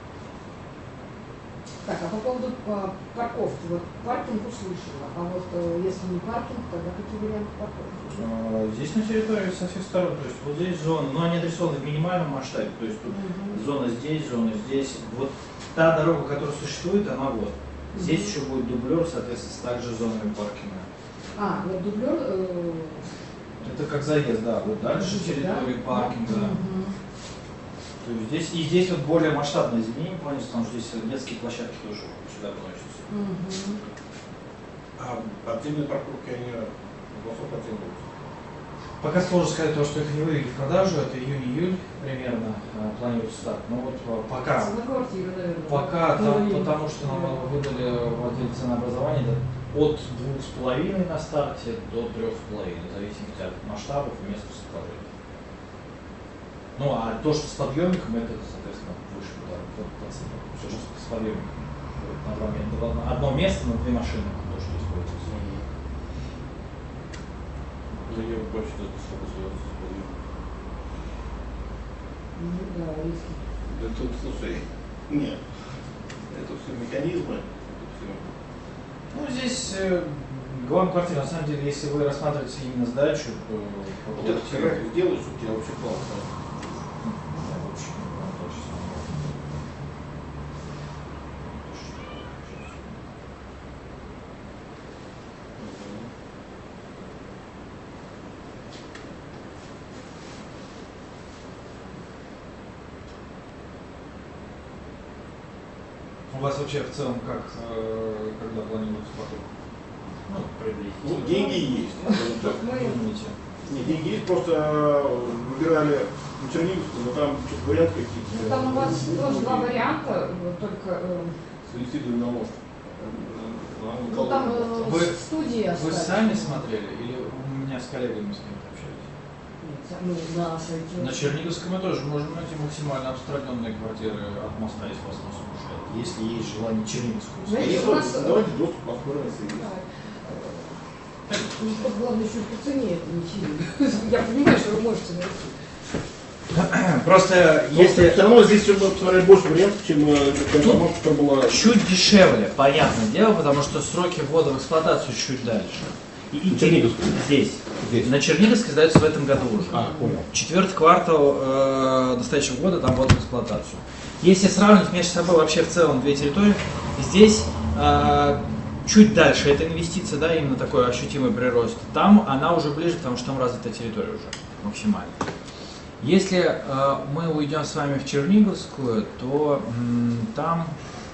Speaker 1: Так, а по поводу а, парковки, вот паркинг услышала, а вот э, если не паркинг, тогда какие варианты парковки?
Speaker 2: А, Здесь на территории со всех сторон, то есть вот здесь зона, но они адресованы в минимальном масштабе, то есть тут
Speaker 1: Мгм.
Speaker 2: зона здесь, зона здесь. Вот та дорога, которая существует, она вот. Здесь
Speaker 1: Мгм.
Speaker 2: еще будет дублер, соответственно, также с зонами паркинга.
Speaker 1: А, вот дублер. э,
Speaker 2: Это как заезд, да, вот дальше
Speaker 1: Видите,
Speaker 2: территория
Speaker 1: да?
Speaker 2: паркинга.
Speaker 1: Мгм.
Speaker 2: То есть здесь, и здесь вот более масштабное изменение планируется, потому что здесь детские площадки тоже сюда относятся.
Speaker 1: Мгм.
Speaker 3: А подземные парковки, они во сколько оцениваются?
Speaker 2: Пока сложно сказать то, что их не вывели в продажу, это июнь-июль примерно э, планируется старт. Но вот э, пока,
Speaker 1: На квартиру, наверное.
Speaker 2: пока
Speaker 1: Ну,
Speaker 2: там,
Speaker 1: и-
Speaker 2: потому что нам выдали в отделе ценообразования это от двух с половиной на старте до трех с половиной, в зависимости от масштабов и места расположения. Ну а то, что с подъемником, это, соответственно, выше по, по, по цене. Все, что с подъемником. На два места. Одно место на две машины, то, что используется.
Speaker 4: Ну, я больше это сколько стоит.
Speaker 1: Ну, да, риски.
Speaker 3: Да тут, слушай, нет. Это все механизмы. Это все.
Speaker 2: Ну, здесь э, главная квартира, на самом деле, если вы рассматриваете именно сдачу, то по
Speaker 3: Вот это
Speaker 2: квартире-
Speaker 3: фотографию сделаешь, чтобы у тебя вообще классно.
Speaker 2: Да, в общем, ну, то же самое. У вас вообще в целом как, э, когда планируется покупка? Ну, приблизительно.
Speaker 3: Ну, деньги есть. скажем так.
Speaker 1: Мы
Speaker 2: Думаете?
Speaker 3: Не, деньги есть, просто э, выбирали на Черниговскую, но там что-то варианты какие-то.
Speaker 1: Ну, там у вас тоже два варианта, вот только э,
Speaker 3: Суицидный на мост.
Speaker 1: ну, там э,
Speaker 2: Вы-
Speaker 1: студии
Speaker 2: Вы
Speaker 1: остались.
Speaker 2: сами смотрели или у меня с коллегами с кем-то общались?
Speaker 1: Нет, ну, на сайте.
Speaker 2: На Черниговской мы тоже можем найти максимально отстраненные квартиры от моста, если вас не смущает. Если есть желание Черниговскую.
Speaker 1: Знаете,
Speaker 3: Есть
Speaker 1: у нас-
Speaker 3: вот, давайте доступ по скорой соединить.
Speaker 1: Ну, тут главное еще по цене это не сильно. Я понимаю, что вы можете найти.
Speaker 2: Просто
Speaker 3: Если
Speaker 2: если
Speaker 3: все равно здесь все мы посмотрели больше вариантов, чем э, та информация, которая была.
Speaker 2: чуть дешевле, понятное дело, потому что сроки ввода в эксплуатацию чуть дальше. И, и
Speaker 3: На Черниговской?
Speaker 2: Здесь.
Speaker 3: Здесь.
Speaker 2: На Черниговской сдается в этом году уже.
Speaker 3: А, понял.
Speaker 2: Четвертый квартал э, настоящего года там ввод в эксплуатацию. Если сравнивать между собой вообще в целом две территории, здесь э, чуть дальше эта инвестиция, да, именно такой ощутимый прирост. Там она уже ближе, потому что там развитая территория уже максимально. Если э, мы уйдем с вами в Черниговскую, то м, там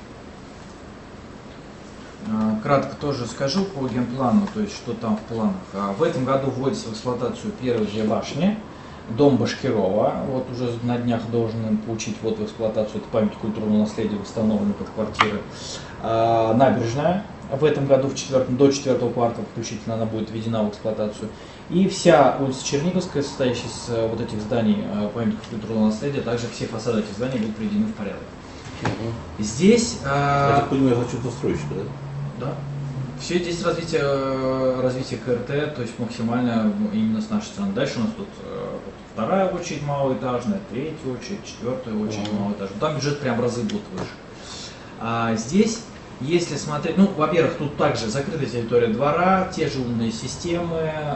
Speaker 2: э, кратко тоже скажу по генплану, то есть что там в планах. А, в этом году вводится в эксплуатацию первые две башни. Дом Башкирова, вот уже на днях должен получить ввод в эксплуатацию, это память культурного наследия, восстановленная под квартиры. А, набережная, в этом году в четвертом, до четвертого квартала включительно она будет введена в эксплуатацию. И вся улица Черниговская, состоящая из э, вот этих зданий э, памятников культурного наследия, также все фасады этих зданий будут приведены в порядок. Здесь... э,
Speaker 3: Я так понимаю, за счет застройщика, да?
Speaker 2: да. Все здесь развитие, э, развитие КРТ, то есть максимально именно с нашей стороны. Дальше у нас тут э, вот вторая очередь малоэтажная, третья очередь, четвертая очередь
Speaker 3: Мгм.
Speaker 2: малоэтажная. Там бюджет прям в разы будет выше. А здесь, если смотреть, ну, во-первых, тут также закрытая территория двора, те же умные системы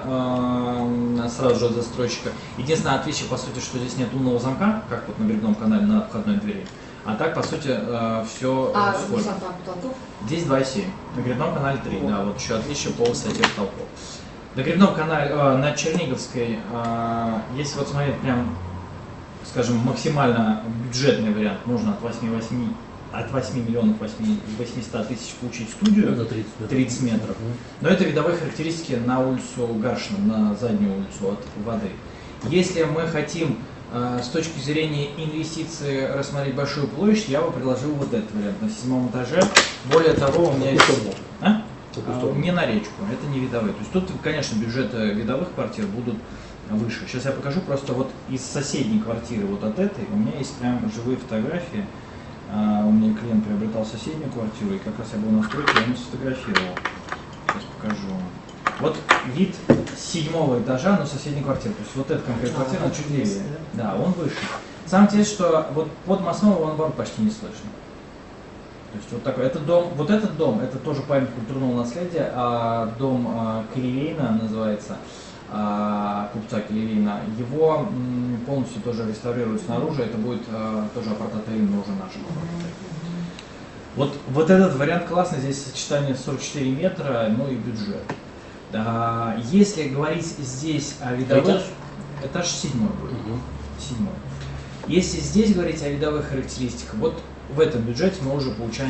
Speaker 2: э, сразу же от застройщика. Единственное отличие, по сути, что здесь нет умного замка, как вот на Берегном канале на входной двери. А так, по сути, все
Speaker 1: А
Speaker 2: схоже.
Speaker 1: высота потолков?
Speaker 2: Здесь два и семь, на Грибном канале три, да, вот еще отличие по высоте потолков. На Грибном канале, э, на Черниговской, э, если вот смотреть прям, скажем, максимально бюджетный вариант, можно от восьми миллионов восьмисот тысяч получить студию,
Speaker 3: За тридцать метров.
Speaker 2: тридцать метров. Но это видовые характеристики на улицу Гаршина, на заднюю улицу от воды. Если мы хотим э, с точки зрения инвестиций рассмотреть большую площадь, я бы предложил вот этот вариант на седьмом этаже. Более того, у меня есть... А? А, не на речку, это не видовые. То есть тут, конечно, бюджеты видовых квартир будут выше. Сейчас я покажу просто вот из соседней квартиры, вот от этой, у меня есть прям живые фотографии. А, у меня клиент приобретал соседнюю квартиру, и как раз я был на стройке, я ему сфотографировал. Сейчас покажу. Вот вид с седьмого этажа, но соседней квартиры. То есть вот эта конкретная квартира, она чуть левее. Да, он выше. Самое интересное, что вот под мостом его наоборот почти не слышно. То есть вот такой, это дом, вот этот дом, это тоже память культурного наследия, а дом а, Келевейна называется, а, купца Келевейна, его м, полностью тоже реставрируют снаружи, это будет а, тоже апарт-отель, но уже наш апарт-отель. Вот, вот этот вариант классный, здесь сочетание сорок четыре метра, ну и бюджет. А, если говорить здесь о видовых...
Speaker 3: Этаж?
Speaker 2: Этаж седьмой будет.
Speaker 3: Мгм.
Speaker 2: Седьмой. Если здесь говорить о видовых характеристиках, вот в этом бюджете мы уже получаем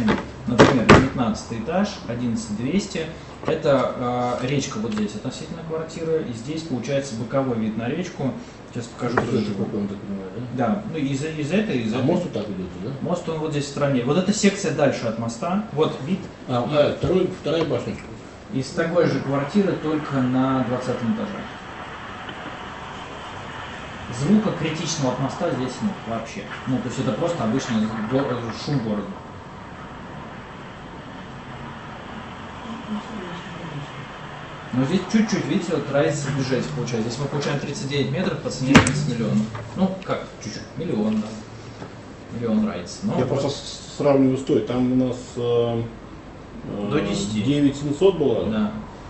Speaker 2: например, девятнадцатый этаж, одиннадцать двести, это э, речка вот здесь относительно квартиры, и здесь получается боковой вид на речку. Сейчас покажу.
Speaker 3: Это тоже понимаю, да?
Speaker 2: Да, ну из, из этой, из
Speaker 3: А
Speaker 2: этой.
Speaker 3: мост вот так идет, да?
Speaker 2: Мост он вот здесь в стороне. Вот эта секция дальше от моста. Вот вид.
Speaker 3: А, а второй, вторая башня.
Speaker 2: Из такой же квартиры, только на двадцатом этаже. Звука критичного от моста здесь нет вообще. Ну, то есть это просто обычный го- шум города. Но здесь чуть-чуть, видите, вот разница в бюджете получается. Здесь мы получаем тридцать девять метров по цене тридцать миллионов. Ну, как чуть-чуть, миллион, да. Миллион разница. Но
Speaker 3: Я
Speaker 2: вот
Speaker 3: просто сравниваю стой. Там у нас э,
Speaker 2: До десяти.
Speaker 3: девять семьсот было.
Speaker 2: Да.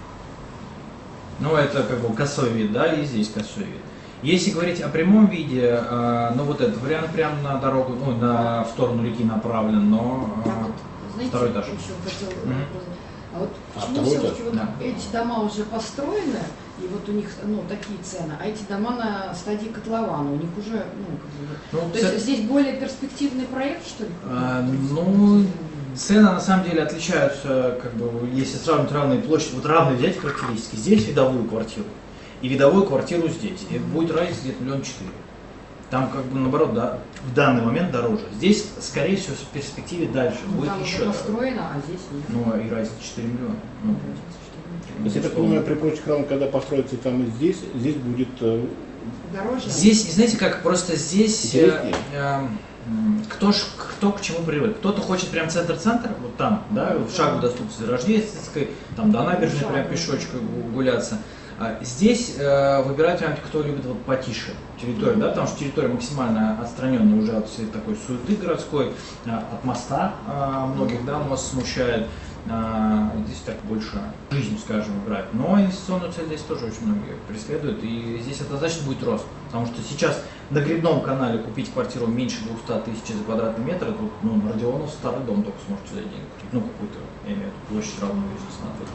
Speaker 2: Ну, это как бы косой вид, да, и здесь косой вид. Если говорить о прямом виде, э, ну вот этот вариант прямо на дорогу, ну, на, в сторону реки направлен, но э,
Speaker 1: Так вот, знаете,
Speaker 2: второй этаж.
Speaker 1: еще хотел
Speaker 2: Мгм.
Speaker 1: вопрос. А вот
Speaker 3: А
Speaker 1: почему
Speaker 3: второй
Speaker 1: все-таки вот
Speaker 2: Да.
Speaker 1: эти дома уже построены, и вот у них ну, такие цены, а эти дома на стадии котлована, у них уже, ну, как бы,
Speaker 2: ну,
Speaker 1: то
Speaker 2: ц-
Speaker 1: есть здесь более перспективный проект, что ли?
Speaker 2: А, ну, цены на самом деле отличаются, как бы, если сравнивать равные площади, вот равные взять характеристики. Здесь видовую квартиру и видовую квартиру здесь. И будет разница где-то миллион четыре. Там как бы наоборот, да, в данный момент дороже. Здесь, скорее всего, в перспективе дальше
Speaker 1: Ну,
Speaker 2: будет
Speaker 1: там
Speaker 2: еще
Speaker 1: уже
Speaker 2: дороже.
Speaker 1: построено, а здесь нет.
Speaker 2: Ну, и разница четыре миллиона. Ну,
Speaker 3: То есть, я так понимаю, при прочих равных, когда построится там и здесь, здесь будет э,
Speaker 1: Дороже?
Speaker 2: Здесь, знаете как, просто здесь э,
Speaker 3: Интереснее.
Speaker 2: э, м, кто, ж, кто к чему привык. Кто-то хочет прям центр-центр, вот там, да, в шагу доступности Рождественской, там до набережной
Speaker 1: Шагу.
Speaker 2: прям пешочком гуляться. А здесь э, выбирают вариант, кто любит вот потише территорию, да, потому что территория максимально отстраненная уже от всей такой суеты городской, э, от моста э, многих, да, мост смущает. А, здесь так больше жизнь, скажем, играет. Но инвестиционную цель здесь тоже очень многие преследуют. И здесь это значит будет рост. Потому что сейчас на Грибном канале купить квартиру меньше двухсот тысяч за квадратный метр, тут ну, на Родионов старый дом только сможете за деньги купить. Ну, какую-то, я имею в виду, площадь равную, если смотреть.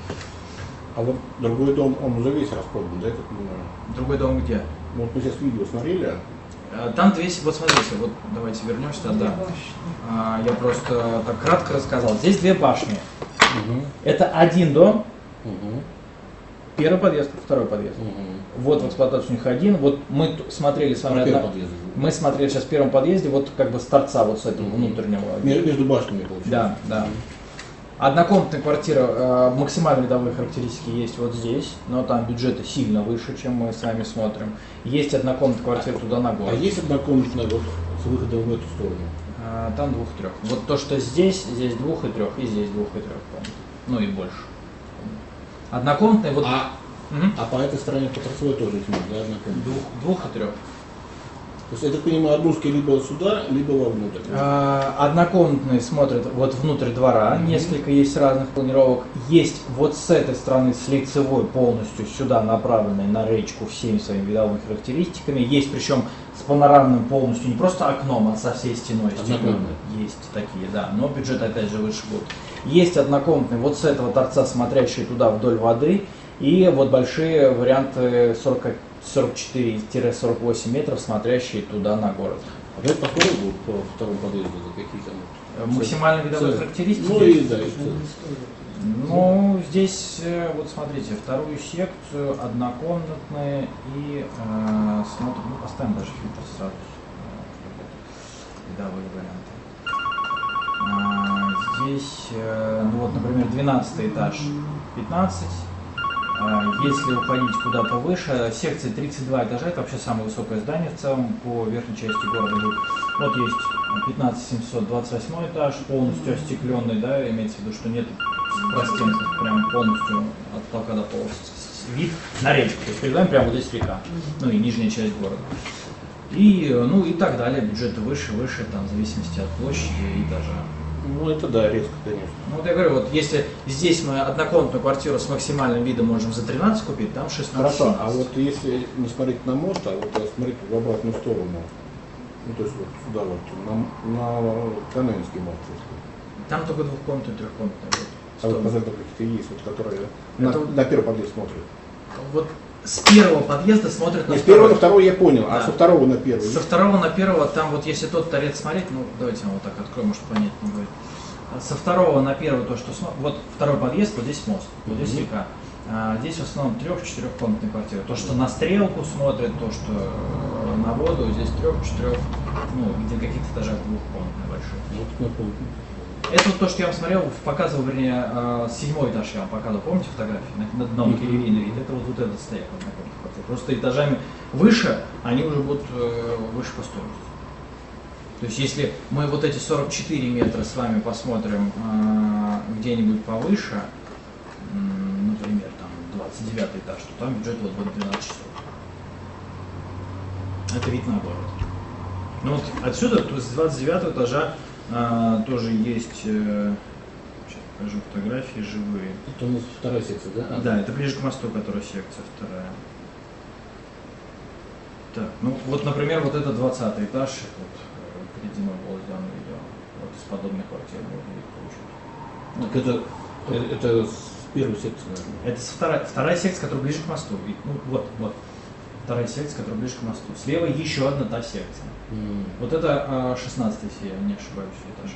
Speaker 3: А вот другой дом, он уже весь распродан, да, я так понимаю?
Speaker 2: Другой дом где?
Speaker 3: Вот мы сейчас видео смотрели.
Speaker 2: А, Там двести, вот смотрите, вот давайте вернемся тогда. А, Я просто так кратко рассказал. Здесь две башни.
Speaker 3: Угу.
Speaker 2: Это один дом,
Speaker 3: Угу.
Speaker 2: первый подъезд, второй подъезд.
Speaker 3: Угу.
Speaker 2: Вот в эксплуатации у них один. Вот мы т- смотрели с вами одна- Мы смотрели сейчас в первом подъезде, вот как бы с торца вот с этого
Speaker 3: Мгм.
Speaker 2: внутреннего.
Speaker 3: Между, между башнями получается.
Speaker 2: Да, да. Однокомнатная квартира, э, максимально видовые характеристики есть вот здесь, но там бюджеты сильно выше, чем мы с вами смотрим. Есть однокомнатная квартира туда на
Speaker 3: А
Speaker 2: город.
Speaker 3: есть однокомнатная вот с выходом в эту сторону?
Speaker 2: А, там двух-трех. Вот то, что здесь, здесь двух и трех, и здесь двух и трех комнат. Ну и больше. Однокомнатная, вот
Speaker 3: А,
Speaker 2: Мгм.
Speaker 3: а по этой стороне по торцевой тоже их нет, да, однокомнатная?
Speaker 2: двух, двух и трех.
Speaker 3: То есть, я так понимаю, однушки либо сюда, либо вовнутрь.
Speaker 2: А, Однокомнатные смотрят вот внутрь двора,
Speaker 3: Мгм.
Speaker 2: несколько есть разных планировок. Есть вот с этой стороны, с лицевой, полностью сюда направленной на речку всеми своими видовыми характеристиками. Есть причем с панорамным полностью, не просто окном, а со всей стеной стеклянной.
Speaker 3: Однокомнатные.
Speaker 2: Есть такие, да, но бюджет опять же выше будет. Есть однокомнатные вот с этого торца, смотрящие туда вдоль воды. И вот большие варианты сорок сорок четыре сорок восемь метров, смотрящие туда на город.
Speaker 3: А давайте посмотрим вот по второму подъезду, за какие там.
Speaker 2: Э, Максимально видовые
Speaker 3: Цель.
Speaker 2: характеристики.
Speaker 3: Ну и да, и цель.
Speaker 2: Ну, здесь, э, вот смотрите, вторую секцию, однокомнатные и э, смотрим, ну, поставим даже фильтр сразу, э, видовые варианты. А, здесь, э, ну вот, например, двенадцатый этаж, пятнадцать. А, Если уходить куда-то выше, секция тридцать два этажа, это вообще самое высокое здание в целом по верхней части города. Вот есть пятнадцать семьсот двадцать восьмой этаж, полностью остекленный, да, имеется в виду, что нет простенков, прям полностью от потолка до пола. Вид на речку, то есть перед вами прямо вот здесь река, ну и нижняя часть города. И, ну и так далее, бюджеты выше, выше, там, в зависимости от площади и этажа.
Speaker 3: Ну это да, резко, конечно.
Speaker 2: Ну вот я говорю, вот если здесь мы однокомнатную квартиру с максимальным видом можем за тринадцать купить, там шестнадцать.
Speaker 3: Хорошо, а вот если не смотреть на мост, а вот смотреть в обратную сторону, ну то есть вот сюда вот, на, на Каневский мост.
Speaker 2: Там только двухкомнатная, трехкомнатная. Вот,
Speaker 3: А вот
Speaker 2: Сто-
Speaker 3: позади какие-то есть, вот которые на,
Speaker 2: Это-
Speaker 3: на первый подъезд смотрят.
Speaker 2: вот с первого подъезда смотрят на
Speaker 3: Не, с первого на
Speaker 2: второй.
Speaker 3: второй я понял, а
Speaker 2: Да.
Speaker 3: со второго на первый.
Speaker 2: Со второго на первого, там вот если тот торец смотреть, ну давайте я вот так открою, может понятнее будет. Со второго на первый, то, что смо- вот второй подъезд, вот здесь мост, вот здесь
Speaker 3: Мгм.
Speaker 2: река. А здесь в основном трех-четырехкомнатные квартиры. То, что на стрелку смотрит, то, что э, на воду, здесь трех-четырех, ну, где в каких-то этажах двухкомнатные большие.
Speaker 3: Вот, напомню.
Speaker 2: Это вот то, что я вам смотрел, показывал, вернее, э, седьмой этаж я вам показывал, помните фотографии? На, на одном
Speaker 3: Мгм.
Speaker 2: телевидении вид. Это вот, вот этот стояк однокомнатных квартир. Просто этажами выше, они уже будут э, выше по стоимости. То есть если мы вот эти сорок четыре метра с вами посмотрим э, где-нибудь повыше, м, например, там двадцать девятый этаж, то там бюджет вот будет двенадцать часов. Это вид на город. Ну вот отсюда, то есть с двадцать девятого этажа э, тоже есть, э, сейчас покажу фотографии живые.
Speaker 3: Это у нас вторая секция, да? А,
Speaker 2: Да, это ближе к мосту, которая секция вторая. Так, ну вот, например, вот это двадцатый этаж, вот э, впереди мой было сделано видео. Вот из подобной квартиры можно будет получить.
Speaker 3: Так это, э, это с первой секции, наверное.
Speaker 2: Это со вторая, вторая секция, которая ближе к мосту. И, ну вот, вот. Вторая секция, которая ближе к мосту. Слева еще одна та секция.
Speaker 3: М.
Speaker 2: Вот это э, шестнадцатый, если я не ошибаюсь, этаж.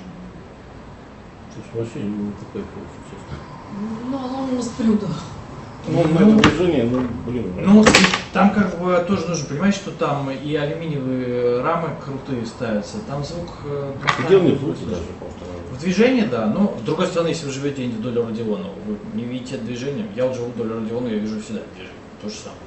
Speaker 3: Слушай, вообще не такой хороший, честно.
Speaker 1: Ну, оно у нас прям, да.
Speaker 3: Ну, на
Speaker 2: Ну,
Speaker 3: это движение, ну, блин.
Speaker 2: Ну, там как бы тоже нужно понимать, что там и алюминиевые рамы крутые ставятся, там звук... э,
Speaker 3: Где у них звук
Speaker 2: слышно.
Speaker 3: даже просто?
Speaker 2: В движении, да, но с другой стороны, если вы живете вдоль Родионова, вы не видите это движение. Я вот живу вдоль Родионова, я вижу всегда движение, то же самое.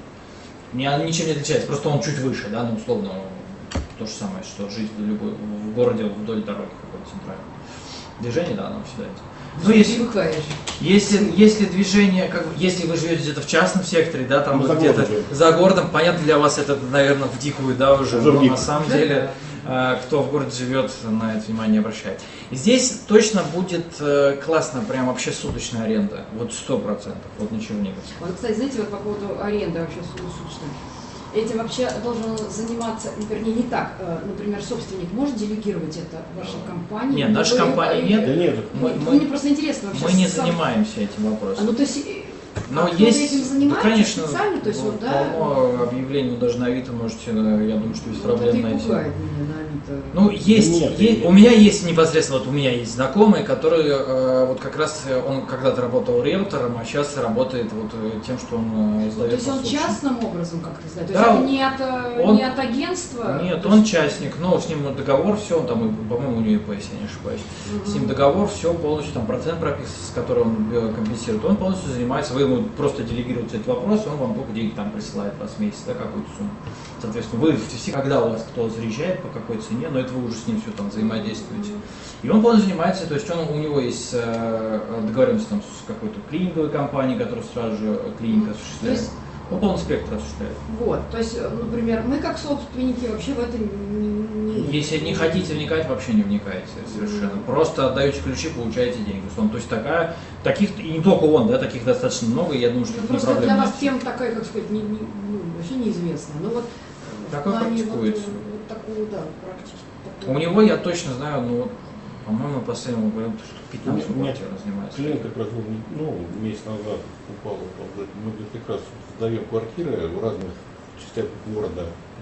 Speaker 2: Не, ничем не отличается, просто он чуть выше, да, ну условно то же самое, что жить в, любой, в городе вдоль дороги какой-то центральной. Движение, да, оно всегда есть. Ну, если,
Speaker 1: Привыкаешь.
Speaker 2: если, если движение, как бы, если вы живете где-то в частном секторе, да, там
Speaker 3: Ну, за
Speaker 2: где-то
Speaker 3: городом.
Speaker 2: за городом, понятно, для вас это, наверное, в дикую, да, уже,
Speaker 3: Уже в
Speaker 2: но на
Speaker 3: дикую.
Speaker 2: самом деле, э, кто в городе живет, на это внимание не обращает. И здесь точно будет э, классно, прям вообще суточная аренда, вот сто процентов, вот на Черниговске.
Speaker 1: Вот, кстати, знаете, вот по поводу аренды вообще суточной. Этим вообще должен заниматься, вернее, не так. Э, Например, собственник может делегировать это вашей компании?
Speaker 2: Нет, нашей
Speaker 1: Вы-
Speaker 2: компании
Speaker 1: вы-
Speaker 2: нет.
Speaker 3: Да нет,
Speaker 2: Мы,
Speaker 1: Ну,
Speaker 2: мы-
Speaker 1: мне просто интересно вообще.
Speaker 2: мы не
Speaker 1: сам-
Speaker 2: занимаемся этим
Speaker 1: А,
Speaker 2: вопросом.
Speaker 1: ну, то есть, э,
Speaker 2: Но
Speaker 1: а кто
Speaker 2: есть,
Speaker 1: этим занимается
Speaker 2: да, конечно,
Speaker 1: специально? То есть, вот, да?
Speaker 2: полно объявлений даже на Авито можете, э, я думаю, что без
Speaker 1: Вот это
Speaker 2: проблем
Speaker 1: и
Speaker 2: найти.
Speaker 1: пугает меня на Авито.
Speaker 2: Ну, есть,
Speaker 3: Нет,
Speaker 2: е-
Speaker 3: нет.
Speaker 2: у меня есть непосредственно, вот у меня есть знакомый, который э, вот как раз, э, он когда-то работал риэлтором, а сейчас работает вот э, тем, что он э,
Speaker 1: То
Speaker 2: сдает
Speaker 1: есть он
Speaker 2: посудочные.
Speaker 1: частным образом как-то знает? То
Speaker 2: Да,
Speaker 1: есть это не от, э,
Speaker 2: он-
Speaker 1: не от агентства?
Speaker 2: Нет,
Speaker 1: То
Speaker 2: он
Speaker 1: есть-
Speaker 2: частник, но с ним договор, все, он там, и, по-моему, у него ИП, если я не ошибаюсь.
Speaker 1: Мгм.
Speaker 2: С ним договор, все полностью, там процент прописан, с которым он э, компенсирует. Он полностью занимается, вы ему просто делегируете этот вопрос, и он вам только деньги там присылает раз в месяц, да, какую-то сумму. Соответственно, вы всегда у вас кто заезжает, по какой цене, но это вы уже с ним все там взаимодействуете. И он полностью занимается, то есть он, у него есть э, договоренность там, с какой-то клининговой компанией, которая сразу же клиника
Speaker 1: То
Speaker 2: осуществляет.
Speaker 1: есть,
Speaker 2: Он полный спектр осуществляет.
Speaker 1: вот, то есть, э, например, мы как собственники вообще в это не... не-
Speaker 2: Если не хотите вникать, вообще не вникайте совершенно. Просто отдаете ключи, получаете деньги. Условно. То есть такая, таких, и не только он, да, таких достаточно много, и я думаю, что
Speaker 1: Ну,
Speaker 2: это не
Speaker 1: просто
Speaker 2: проблема.
Speaker 1: для вас тема такая, как сказать, не, не- ну, вообще неизвестная. Ну вот э, в
Speaker 2: Такое
Speaker 1: плане вот,
Speaker 2: практикуется.
Speaker 1: вот такую, да, практики.
Speaker 2: У него я точно знаю, ну, вот, по-моему, последнему году пятнадцать
Speaker 3: У меня
Speaker 2: квартир занимается.
Speaker 3: Клиент как раз был, ну, месяц назад упал, говорит, мы говорит, как раз сдаем квартиры в разных частях города.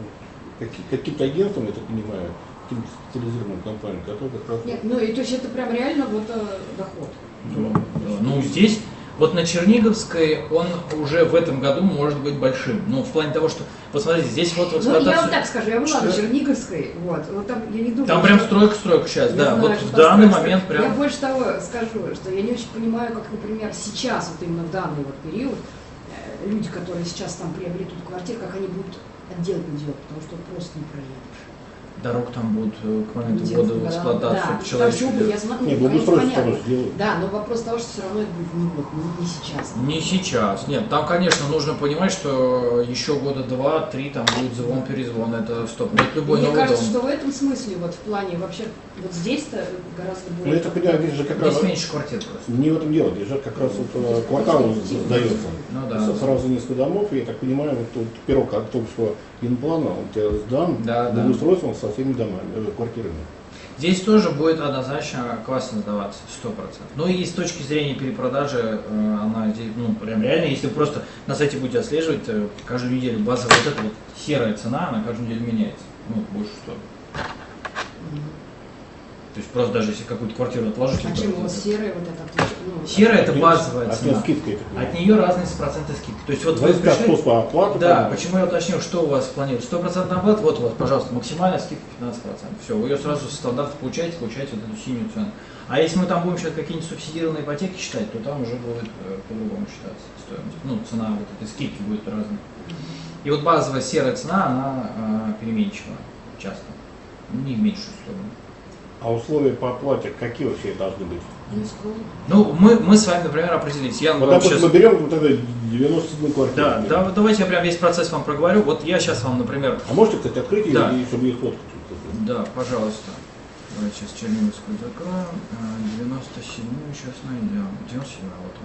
Speaker 3: Каки- Каким-то агентством, я так понимаю, каким-то специализированным компаниям, которые как раз...
Speaker 1: Нет, ну и то есть это прям реально вот э, доход.
Speaker 2: Да, да. Ну, здесь, вот на Черниговской он уже в этом году может быть большим. Ну, в плане того, что, вот смотрите, здесь вот в
Speaker 1: Ну, я
Speaker 2: эксплуатацию...
Speaker 1: вам так скажу, я была на
Speaker 2: Что?
Speaker 1: Черниговской, вот, вот там, я не думаю,
Speaker 2: Там прям
Speaker 1: что-
Speaker 2: стройка-стройка сейчас,
Speaker 1: Я
Speaker 2: да.
Speaker 1: знаю,
Speaker 2: Вот
Speaker 1: что
Speaker 2: в
Speaker 1: там
Speaker 2: данный
Speaker 1: стройка.
Speaker 2: момент прям...
Speaker 1: Я больше того скажу, что я не очень понимаю, как, например, сейчас, вот именно в данный вот период, э, люди, которые сейчас там приобретут квартиру, как они будут отделку делать, потому что просто не проедешь.
Speaker 2: Дорог там будут э, к моменту
Speaker 1: Делать
Speaker 2: ввода в
Speaker 1: да,
Speaker 2: эксплуатацию
Speaker 1: да,
Speaker 2: человеческих
Speaker 1: там,
Speaker 2: дел.
Speaker 1: я смотрю,
Speaker 3: Не,
Speaker 1: ну, конечно,
Speaker 3: благоустройство
Speaker 1: понятно.
Speaker 3: тоже сделают.
Speaker 1: Да, но вопрос того, что все равно это будет не год, не, не сейчас.
Speaker 2: Не сейчас. Нет, там, конечно, нужно понимать, что еще года два-три там будет звон-перезвон, это стоп. Вот любой
Speaker 1: Мне
Speaker 2: новый
Speaker 1: кажется,
Speaker 2: дом.
Speaker 1: что в этом смысле, вот в плане вообще, вот здесь-то гораздо
Speaker 3: Ну,
Speaker 1: более...
Speaker 3: это, понимаю, здесь же как раз...
Speaker 2: Здесь меньше квартир просто.
Speaker 3: Не в этом дело, здесь же как раз вот э, квартал сдается.
Speaker 2: Ну да.
Speaker 3: Сразу несколько домов, и я так понимаю, вот тут пирог от общего генплана, он тебя сдан,
Speaker 2: Да, да.
Speaker 3: благоустройством со всеми домами, э, квартирами.
Speaker 2: Здесь тоже будет однозначно классно сдаваться, сто процентов. Ну и с точки зрения перепродажи, э, она здесь, ну, прям реально, если вы просто на сайте будете отслеживать, э, каждую неделю базовая вот эта вот серая цена, она каждую неделю меняется. Ну, больше что. То есть просто даже если какую-то квартиру отложить.
Speaker 1: А чем у вас серая вот эта? Ну,
Speaker 2: серая это базовая
Speaker 3: от
Speaker 2: цена.
Speaker 3: скидка это.
Speaker 2: От нее разные проценты скидки. То есть вот вы
Speaker 3: Зависит от
Speaker 2: пришли...
Speaker 3: способа оплаты.
Speaker 2: Да,
Speaker 3: там.
Speaker 2: почему я уточнил, что у вас планируется? сто процентов оплата, вот у вас, пожалуйста, максимальная скидка пятнадцать процентов. Все, вы ее сразу со стандарта получаете, получаете вот эту синюю цену. А если мы там будем сейчас какие-нибудь субсидированные ипотеки считать, то там уже будет э, по-другому считаться стоимость. Ну, цена вот этой скидки будет разная. И вот базовая серая цена, она э, переменчива часто, не в меньшую сторону.
Speaker 3: А условия по оплате какие вообще должны быть?
Speaker 2: Ну, мы, мы с вами, например, определились. Я
Speaker 3: Вот
Speaker 2: вам
Speaker 3: так вот
Speaker 2: сейчас...
Speaker 3: мы берем вот это девяносто седьмую квартиру.
Speaker 2: Да, да, давайте я прям весь процесс вам проговорю. Вот я сейчас вам, например...
Speaker 3: А можете, кстати, открыть
Speaker 2: Да.
Speaker 3: ее, чтобы ее фоткать?
Speaker 2: Да, пожалуйста. Давайте сейчас Черниговскую закроем. девяносто седьмую сейчас найдем. девяносто седьмая, вот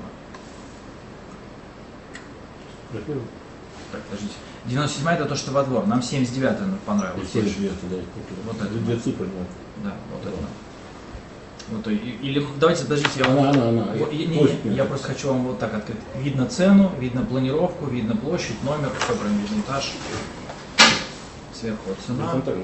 Speaker 2: она. Так, подождите. девяносто седьмая это то, что во двор. Нам семьдесят девятая понравилось.
Speaker 3: семьдесят девять, да.
Speaker 2: Вот это.
Speaker 3: Две цифры, да.
Speaker 2: Да, вот это. Вот, и- или давайте, подождите, я вам...
Speaker 3: Она, она, она.
Speaker 2: Вот, и- не,
Speaker 3: Площадь
Speaker 2: не, я просто хочу вам вот так открыть. Видно цену, видно планировку, видно площадь, номер, все прям видно этаж. Сверху вот цена.
Speaker 3: Фонтан,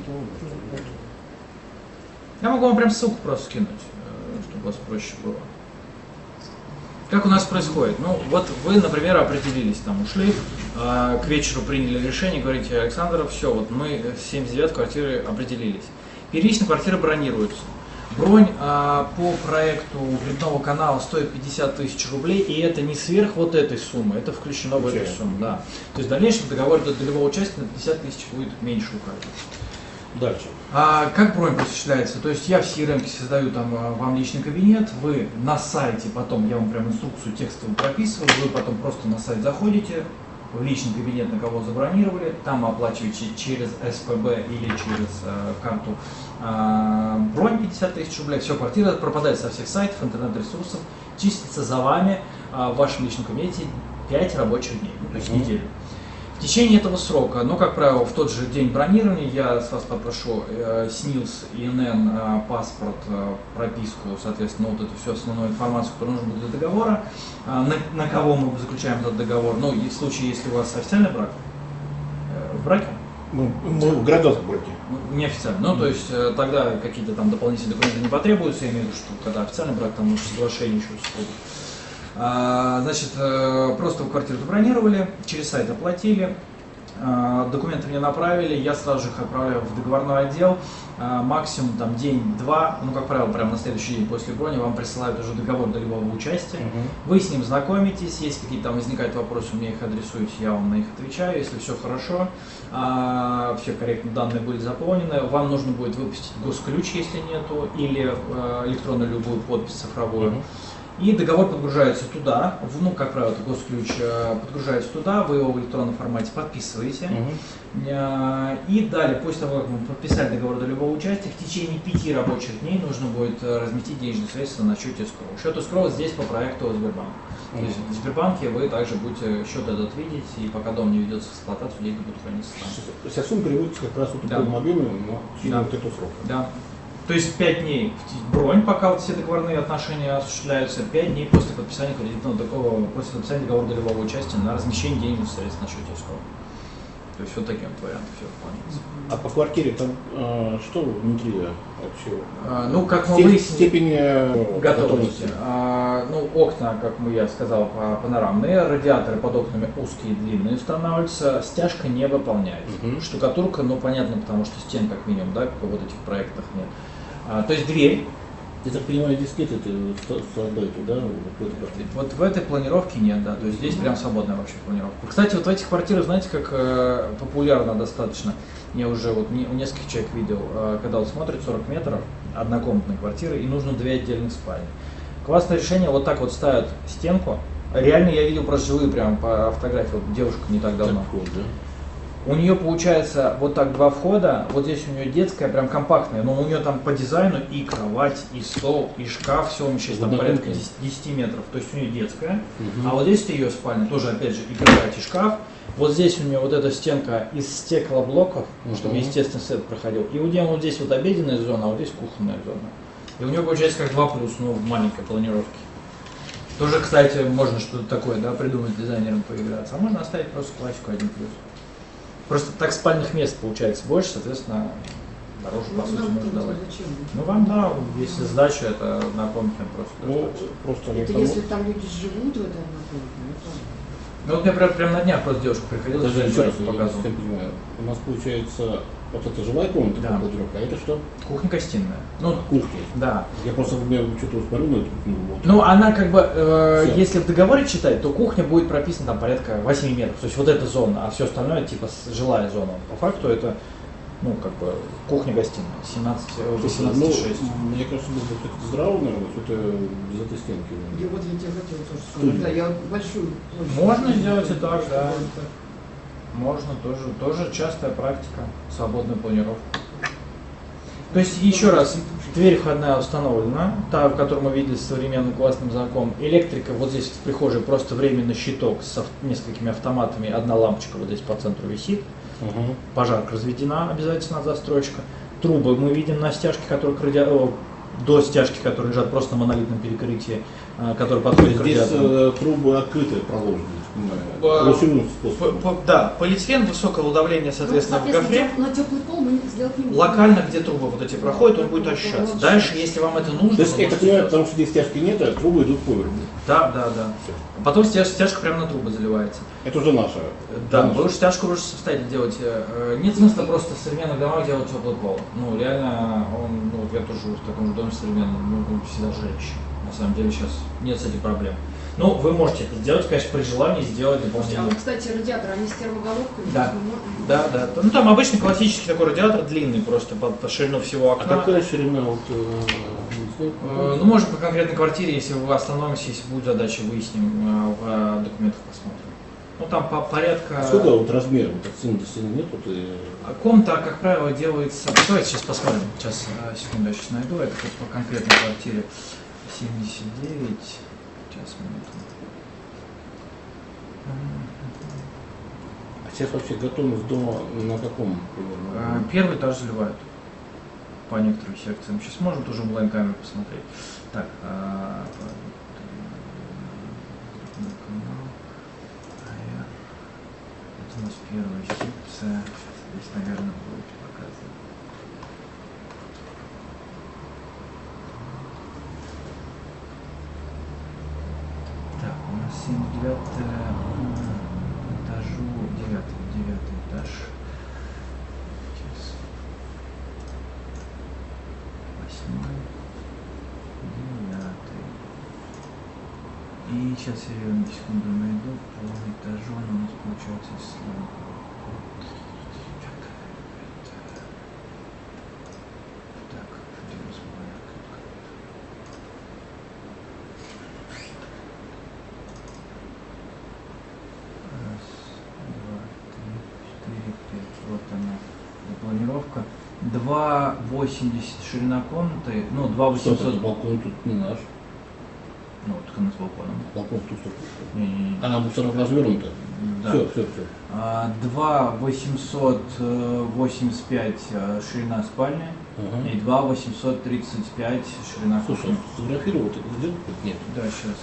Speaker 2: Я могу вам прям ссылку просто скинуть, э, чтобы у вас проще было. Как у нас происходит? Ну, вот вы, например, определились, там ушли, э, к вечеру приняли решение, говорите: Александр, все, вот мы с семьдесят девятой квартиры определились. Первично квартиры бронируются. Бронь э, по проекту грибного канала стоит пятьдесят тысяч рублей, и это не сверх вот этой суммы, это включено в эту сумму. Да. То есть в дальнейшем договор до долевого участия на пятьдесят тысяч будет меньше уходить.
Speaker 3: Дальше.
Speaker 2: А как бронь осуществляется? То есть я в си эр эм создаю там вам личный кабинет, вы на сайте, потом я вам прям инструкцию текстовую прописываю, вы потом просто на сайт заходите, в личный кабинет, на кого забронировали, там оплачиваете через эс пэ бэ или через э, карту э, бронь пятьдесят тысяч рублей, все, квартира пропадает со всех сайтов, интернет-ресурсов, чистится за вами э, в вашем личном кабинете пять рабочих дней, ну, то есть
Speaker 3: Мгм.
Speaker 2: неделю. В течение этого срока, ну, как правило, в тот же день бронирования я с вас попрошу э, СНИЛС, и эн эн, э, паспорт, э, прописку, соответственно, вот эту всю основную информацию, которая нужна будет для договора, э, на, на кого мы заключаем этот договор, ну, и в случае, если у вас официальный брак, э, в браке,
Speaker 3: Мы, мы в гражданском браке.
Speaker 2: ну, неофициально, ну, то есть э, тогда какие-то там дополнительные документы не потребуются, я имею в виду, что когда официальный брак, там нужно соглашение еще устроить. А, Значит, э, просто вы квартиру забронировали, через сайт оплатили, э, документы мне направили, я сразу же их отправляю в договорной отдел, э, максимум там день-два, ну, как правило, прямо на следующий день после брони вам присылают уже договор долевого участия,
Speaker 3: Мгм.
Speaker 2: вы с ним знакомитесь, если какие-то там возникают вопросы, мне их адресуете, я вам на них отвечаю, если все хорошо, а, все корректно, данные были заполнены, вам нужно будет выпустить госключ, если нету, или э, электронную любую подпись цифровую.
Speaker 3: Мгм.
Speaker 2: И договор подгружается туда, в- ну, как правило, это госключ э, подгружается туда, вы его в электронном формате подписываете.
Speaker 3: Мгм.
Speaker 2: Э, И далее, после того, как вы подписали договор долевого участия, в течение пяти рабочих дней нужно будет э, разместить денежные средства на счете эскроу. Счет эскроу здесь по проекту Сбербанк. То есть в Сбербанке вы также будете счет этот видеть, и пока дом не ведется в эксплуатацию, деньги будут храниться там.
Speaker 3: Вся сумма переводится как раз вот
Speaker 2: Да.
Speaker 3: такой объеме, но в течение
Speaker 2: Да.
Speaker 3: вот этого срока.
Speaker 2: Да. То есть пять дней в бронь, пока вот все договорные отношения осуществляются, пять дней после подписания кредитного такого, после подписания договора долевого участия на размещение денежных средств на счете эскроу. То есть вот таким вот вариантом все выполняется.
Speaker 3: А по квартире там э, что внутри вообще?
Speaker 2: А, ну, как мы
Speaker 3: Степ-
Speaker 2: выяснили,
Speaker 3: Степень э,
Speaker 2: готовности. А, ну, окна, как мы, я сказал, па- панорамные, радиаторы под окнами узкие и длинные устанавливаются, стяжка не выполняется.
Speaker 3: Мгм.
Speaker 2: Штукатурка, ну, понятно, потому что стен как минимум, да, как в этих проектах нет. А, то есть дверь.
Speaker 3: Я так понимаю, дискеты это страдают, да? Вот в этой квартире.
Speaker 2: Вот в этой планировке нет, да, то есть здесь прям свободная вообще планировка. Кстати, вот в этих квартирах, знаете, как э, популярно достаточно, я уже вот не, у нескольких человек видел, э, когда вот смотрят сорок метров, однокомнатной квартиры, и нужно две отдельных спальни. Классное решение, вот так вот ставят стенку, реально я видел просто живые прям по фотографии, вот девушка не так давно.
Speaker 3: Так, вот, да.
Speaker 2: У нее получается вот так два входа, вот здесь у нее детская, прям компактная, но у нее там по дизайну и кровать, и стол, и шкаф, все умещается, там
Speaker 3: Однокомнатная.
Speaker 2: порядка десяти десяти метров, то есть у нее детская.
Speaker 3: Мгм.
Speaker 2: А вот здесь ее спальня, тоже опять же и кровать, и шкаф. Вот здесь у нее вот эта стенка из стеклоблоков,
Speaker 3: Мгм.
Speaker 2: чтобы естественный свет проходил. И у нее вот здесь вот обеденная зона, а вот здесь кухонная зона. И у нее получается как два плюс, ну, в маленькой планировке. Тоже, кстати, можно что-то такое, да, придумать дизайнерам поиграться. А можно оставить просто классику один плюс. Просто так спальных мест получается больше, соответственно, Дороже,
Speaker 1: Ну,
Speaker 2: по сути,
Speaker 1: нам
Speaker 2: можно
Speaker 1: это
Speaker 2: давать.
Speaker 1: зачем?
Speaker 2: Ну, вам, да, если сдача, это однокомнатная просто.
Speaker 3: Ну,
Speaker 2: достаточно.
Speaker 3: просто
Speaker 1: Это
Speaker 3: никому-
Speaker 1: если там люди живут в этой однокомнатной, это...
Speaker 2: Ну, вот я прям, прям на днях просто девушка приходила,
Speaker 3: Даже
Speaker 2: я
Speaker 3: еще раз, я не
Speaker 2: показывал.
Speaker 3: совсем понимаю. У нас получается вот это жилая комната,
Speaker 2: Да.
Speaker 3: планировка, а это что?
Speaker 2: Кухня-гостиная. Ну,
Speaker 3: Кухня.
Speaker 2: да.
Speaker 3: Я просто у меня что-то смотрю на эту кухню. Вот.
Speaker 2: Ну, она как бы, э,
Speaker 3: Всё.
Speaker 2: если в договоре читать, то кухня будет прописана там порядка восьми метров. То есть вот эта зона, а все остальное типа с- жилая зона. По факту это, ну, как бы, кухня-гостиная. семнадцать, э, восемнадцать
Speaker 3: ну,
Speaker 2: шесть.
Speaker 3: мне кажется, было бы как-то здраво, наверное, что это без этой стенки.
Speaker 1: Я вот я тебе хотела тоже
Speaker 3: Студию.
Speaker 1: сказать. Да, я вот большую площадь.
Speaker 2: Можно сделать и так, да. Можно тоже, тоже частая практика, свободная планировка. То есть, еще раз, дверь входная установлена, та, в которой мы видели с современным классным замком. Электрика вот здесь в прихожей просто временный щиток с ав- несколькими автоматами, одна лампочка вот здесь по центру висит.
Speaker 3: Угу.
Speaker 2: Пожарка разведена, обязательно застройщика. Трубы мы видим на стяжке, которые к ради- о, до стяжки, которые лежат просто на монолитном перекрытии, а, которые подходят к
Speaker 3: Здесь
Speaker 2: радиатору.
Speaker 3: э, трубы открытые проложены, я
Speaker 2: По-
Speaker 3: понимаю. Ручным
Speaker 2: По-
Speaker 3: способом.
Speaker 2: по- Да, полиэтилен высокого давления, соответственно, в гофре.
Speaker 1: теп- но теплый пол мы сделать не можем.
Speaker 2: Локально, где трубы вот эти проходят, он будет ощущаться. Дальше, если вам это нужно,
Speaker 3: То есть
Speaker 2: вы
Speaker 3: это
Speaker 2: можете
Speaker 3: понимаю,
Speaker 2: сделать.
Speaker 3: потому что здесь стяжки нет, а трубы идут поверху.
Speaker 2: Да, да, да. Потом стяж- стяжка прямо на трубы заливается.
Speaker 3: Это уже наша.
Speaker 2: Да,
Speaker 3: наша.
Speaker 2: вы уж стяжку уже самостоятельно делаете. Э, Нет смысла просто в современных домах делать теплый пол. Ну, реально, он, ну, вот я тоже живу в таком же доме современном, ну, он всегда жарящий. На самом деле сейчас нет с этим проблем. Ну, вы можете это сделать, конечно, при желании сделать
Speaker 1: Слушайте, а
Speaker 2: дополнительно.
Speaker 1: вот, кстати, радиаторы, они с термоголовкой?
Speaker 2: Да.
Speaker 1: Мы можем-
Speaker 2: Да, да. Ну, там обычный классический такой радиатор, длинный просто по, по ширину всего
Speaker 3: А
Speaker 2: окна.
Speaker 3: какая ширина вот, э, не знаю,
Speaker 2: Э, Ну, может, по конкретной квартире, если вы остановимся, если будет задача, выясним, э, в э, документах посмотрим. Ну, там по порядка...
Speaker 3: сколько вот размер, вот от стены до стены нет? Вот, и...
Speaker 2: А Комната, как правило, делается... Давайте сейчас посмотрим. Сейчас, э, секунду, я сейчас найду. Это вот по конкретной квартире семьдесят девять. Сейчас, минуту.
Speaker 3: А сейчас вообще готовность дома на каком
Speaker 2: Э,
Speaker 3: примерно?
Speaker 2: Первый этаж заливают по некоторым секциям. Сейчас можем тоже онлайн-камеру посмотреть. Так, а, канал. Это у нас первая секция. Здесь, наверное, будет показано. Так, у нас семьдесят девятое этажу, девятый, девятый этаж. Сейчас. Восьмой, девятый. И сейчас я ее на секунду найду по этажу, она у нас получается слева. Так, где у нас порядок? Раз, два, три, четыре, пять. Вот она, планировка. два восемьдесят ширина комнаты, ну, два
Speaker 3: Что это,
Speaker 2: восемьсот.
Speaker 3: балкон тут не наш.
Speaker 2: Ну, вот только с балконом.
Speaker 3: Балкон тут что?
Speaker 2: Не-не-не.
Speaker 3: А, мусорок развернуто.
Speaker 2: Да.
Speaker 3: Все, все, все.
Speaker 2: А, два восемьсот восемьдесят пять э, ширина спальни
Speaker 3: Ага.
Speaker 2: и два восемьсот тридцать пять ширина
Speaker 3: Слушай,
Speaker 2: кухни.
Speaker 3: сфотографировал, ты это сделал? Нет.
Speaker 2: Да, сейчас.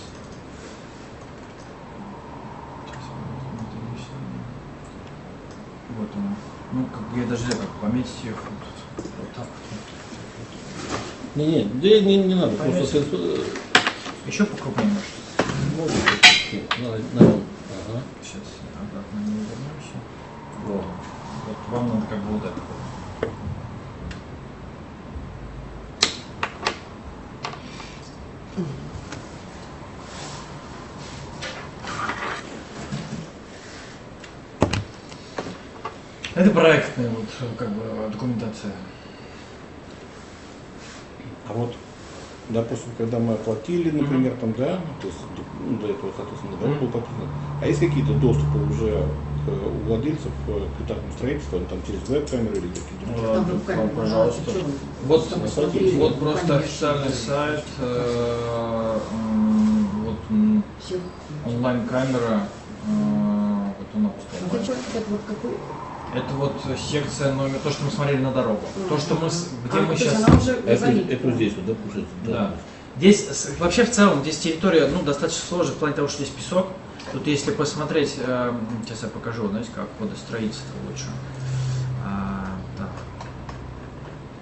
Speaker 2: Вот она. Ну, как бы я даже как пометить ее вот, вот так вот.
Speaker 3: Не, не, да не, не надо,
Speaker 2: Понятно.
Speaker 3: просто э,
Speaker 2: Еще покрупнее может.
Speaker 3: можно, надо, надо. Ага.
Speaker 2: Сейчас обратно не вернемся. Вот. Вот вам надо как бы вот это. Это проектная вот как бы документация.
Speaker 3: А вот, допустим, когда мы оплатили, например, там, да, то есть ну, до этого, соответственно, договор был подписан. А есть какие-то доступы уже к, у владельцев к этапному строительству, там через веб-камеры или какие-то?
Speaker 1: Там веб-камера,
Speaker 2: Пожалуйста.
Speaker 1: а, ты чё?
Speaker 2: Вот,
Speaker 1: Там
Speaker 3: смотрите,
Speaker 1: смотрели,
Speaker 2: вот
Speaker 1: ну,
Speaker 2: просто
Speaker 1: конечно.
Speaker 2: официальный сайт, э, м, вот м,
Speaker 1: Всех.
Speaker 2: онлайн-камера, э, вот она
Speaker 1: А ты
Speaker 2: пустая.
Speaker 1: что, это вот какой?
Speaker 2: Это вот секция номер, то, что мы смотрели на дорогу. То, что мы, с- где
Speaker 1: А,
Speaker 2: мы
Speaker 1: то есть
Speaker 2: сейчас...
Speaker 1: она уже
Speaker 3: Это,
Speaker 1: залита.
Speaker 3: это вот здесь вот, да, получается?
Speaker 2: Да. Здесь с- вообще в целом здесь территория ну, достаточно сложная в плане того, что здесь песок. Тут если посмотреть, э, сейчас я покажу, знаете, как водостроительство лучше. А, так.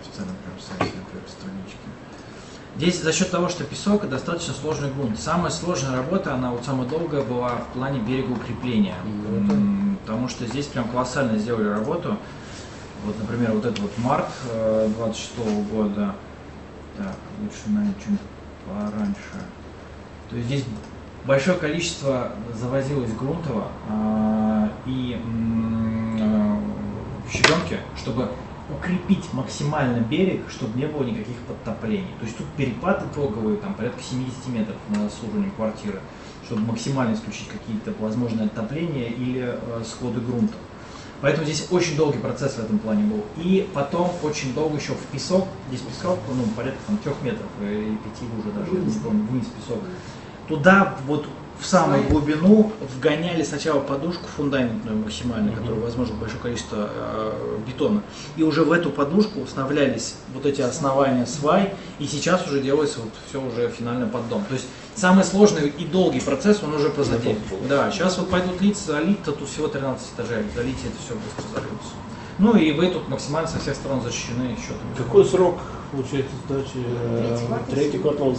Speaker 2: официальном прям сайте, на первой страничке. Здесь за счет того, что песок и достаточно сложный грунт. Самая сложная работа, она вот самая долгая была в плане берегоукрепления. Mm-hmm. Потому что здесь прям колоссально сделали работу. Вот, например, вот это вот март двадцать шестого года. Так, лучше, наверное, чуть пораньше. То есть здесь большое количество завозилось грунтово э, и э, щебенки, чтобы укрепить максимально берег, чтобы не было никаких подтоплений. То есть тут перепад итоговый, там порядка семьдесят метров на уровнем квартиры, чтобы максимально исключить какие-то возможные оттопления или э, сходы грунта. Поэтому здесь очень долгий процесс в этом плане был. И потом очень долго еще в песок, здесь песок, ну, порядка там, трех метров, и пяти уже даже, вниз, не помню, вниз песок. Туда вот в самую глубину вгоняли сначала подушку фундаментную максимально, uh-huh. которая возможно большое количество э, бетона. И уже в эту подушку вставлялись вот эти основания свай, и сейчас уже делается вот все уже финальный поддон. То есть самый сложный и долгий процесс, он уже позади. Да, сейчас вот пойдут литься, залить-то тут всего тринадцать этажей, залить это все быстро зальется. Ну и вы тут максимально со всех сторон защищены счетами.
Speaker 3: Какой срок получается сдачи? Третий квартал.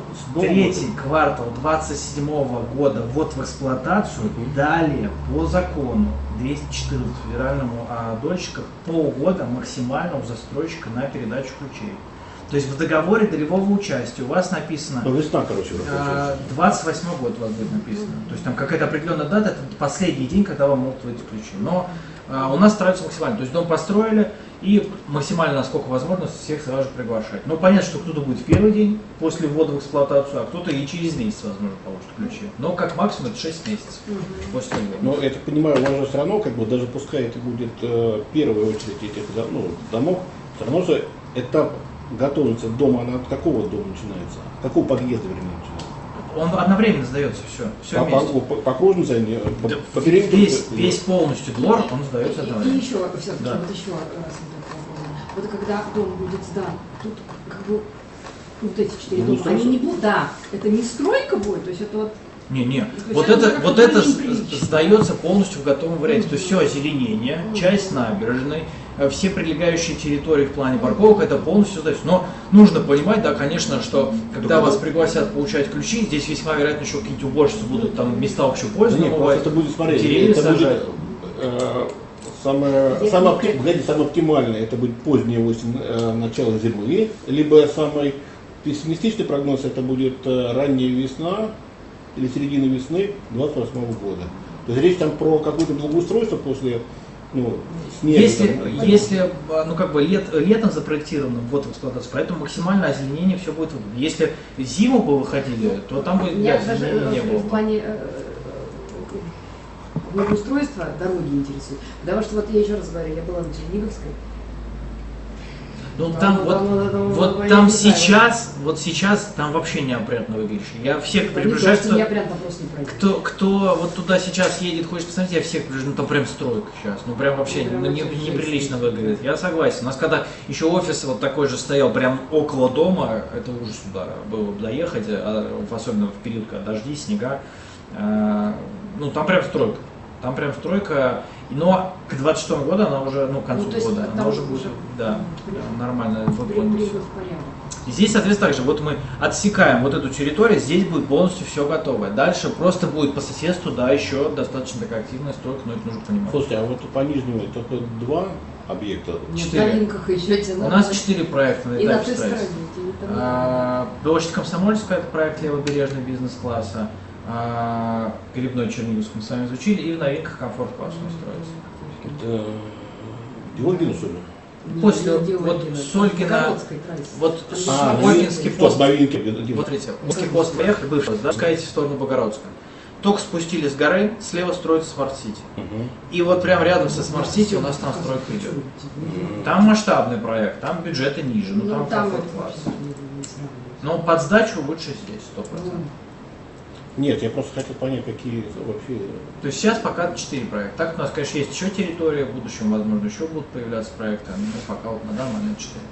Speaker 2: Третий квартал двадцать седьмого года ввод в эксплуатацию. Uh-huh. Далее по закону двести четырнадцать федеральному о дольщиках полгода максимально у застройщика на передачу ключей. То есть в договоре долевого участия у вас написано,
Speaker 3: ну, весна, короче,
Speaker 2: двадцать восьмой год у вас будет написано. То есть там какая-то определенная дата, это последний день, когда вам могут выйти ключи. Но а, у нас стараются максимально. То есть дом построили и максимально, насколько возможно, всех сразу же приглашать. Но понятно, что кто-то будет в первый день после ввода в эксплуатацию, а кто-то и через месяц, возможно, получит ключи. Но как максимум это шесть месяцев mm-hmm. после ввода.
Speaker 3: Но я так понимаю, у вас же все равно, как бы, даже пускай это будет э, первая очередь этих ну, домов, все равно же этап готовится дома, она от какого дома начинается? От какого подъезда, вернее, начинается?
Speaker 2: Он одновременно сдается все, все
Speaker 3: по,
Speaker 2: вместе.
Speaker 3: По, по, по окружности, по,
Speaker 2: да,
Speaker 3: по периметру?
Speaker 2: Весь, весь полностью двор, он сдается
Speaker 1: и,
Speaker 2: одновременно.
Speaker 1: И еще, все-таки,
Speaker 2: да.
Speaker 1: вот еще раз, вот когда дом будет сдан, тут как бы вот эти четыре дома, они не будут, да, это не стройка будет, то есть это вот...
Speaker 2: Не, не, вот это, вот это сдается полностью в готовом варианте, то есть все озеленение, часть набережной, все прилегающие территории в плане парковок, это полностью сдается. Но нужно понимать, да, конечно, что когда вас пригласят получать ключи, здесь весьма вероятно еще какие-нибудь уборщицы будут там места общепользования.
Speaker 3: Нет, это будет, смотреть, это будет э, самое, самое, погоди, самое оптимальное, это будет поздняя осень, э, начало зимы, либо самый пессимистичный прогноз, это будет э, ранняя весна или середина весны двадцать восьмого года. То есть речь там про какое-то благоустройство после ну, снега.
Speaker 2: Если,
Speaker 3: там,
Speaker 2: если ну, как бы лет, летом запроектировано ввод в эксплуатацию, поэтому максимальное озеленение все будет. Если зиму бы выходили, то там бы
Speaker 1: Я
Speaker 2: да,
Speaker 1: даже
Speaker 2: не было.
Speaker 1: в плане э, благоустройства дороги интересует. Потому что вот я еще раз говорю, я была на Черниговской.
Speaker 2: Ну
Speaker 1: там,
Speaker 2: там,
Speaker 1: там,
Speaker 2: вот,
Speaker 1: там, там,
Speaker 2: вот
Speaker 1: там,
Speaker 2: там
Speaker 1: там
Speaker 2: сейчас, вот сейчас там вообще неопрятно выглядишь. Я всех
Speaker 1: да
Speaker 2: приближаю,
Speaker 1: кто, неопрятно, просто не
Speaker 2: кто, кто вот туда сейчас едет, хочет посмотреть, я всех приближаю, ну там прям стройка сейчас, ну прям вообще
Speaker 1: ну,
Speaker 2: ну, не,
Speaker 1: вообще
Speaker 2: неприлично
Speaker 1: жесть.
Speaker 2: выглядит. Я согласен. У нас когда еще офис вот такой же стоял прям около дома, это ужас туда было бы доехать, а, особенно в период, когда дожди, снега, а, ну там прям стройка. Там прям стройка, но к двадцать шестому году она уже, ну, к концу
Speaker 1: ну,
Speaker 2: года, она уже будет, да, нормально выполнена. Здесь, соответственно, также вот мы отсекаем вот эту территорию, здесь будет полностью все готовое. Дальше просто будет по соседству, да, еще достаточно такая активная стройка, но это нужно понимать.
Speaker 3: Слушайте, а вот по нижнему только два объекта?
Speaker 2: Четыре.
Speaker 1: Еще
Speaker 2: У нас четыре проекта на этапе строительства.
Speaker 1: А,
Speaker 2: Площадь Комсомольская, это проект левобережный бизнес-класса. А, Грибной Черниговский мы с вами изучили, и в новинках комфорт-класс строится.
Speaker 3: Это Георгиевна, что ли?
Speaker 2: После вот Сольгина, вот
Speaker 3: а,
Speaker 2: Ольгинский пост,
Speaker 3: новинки,
Speaker 2: вот смотрите, Ольгинский пост поехали, бывший, да, спускаетесь в сторону Богородска. Только спустились с горы, слева строится Смарт-Сити. Uh-huh. И вот прямо рядом со Смарт-Сити у нас там стройка идет. Uh-huh. Там масштабный проект, там бюджеты ниже, ну, ну там комфорт-класс. Но под сдачу лучше здесь, сто процентов.
Speaker 3: Нет, я просто хотел понять, какие вообще...
Speaker 2: То есть сейчас пока четыре проекта. Так у нас, конечно, есть еще территория, в будущем, возможно, еще будут появляться проекты, но пока вот на данный момент четыре.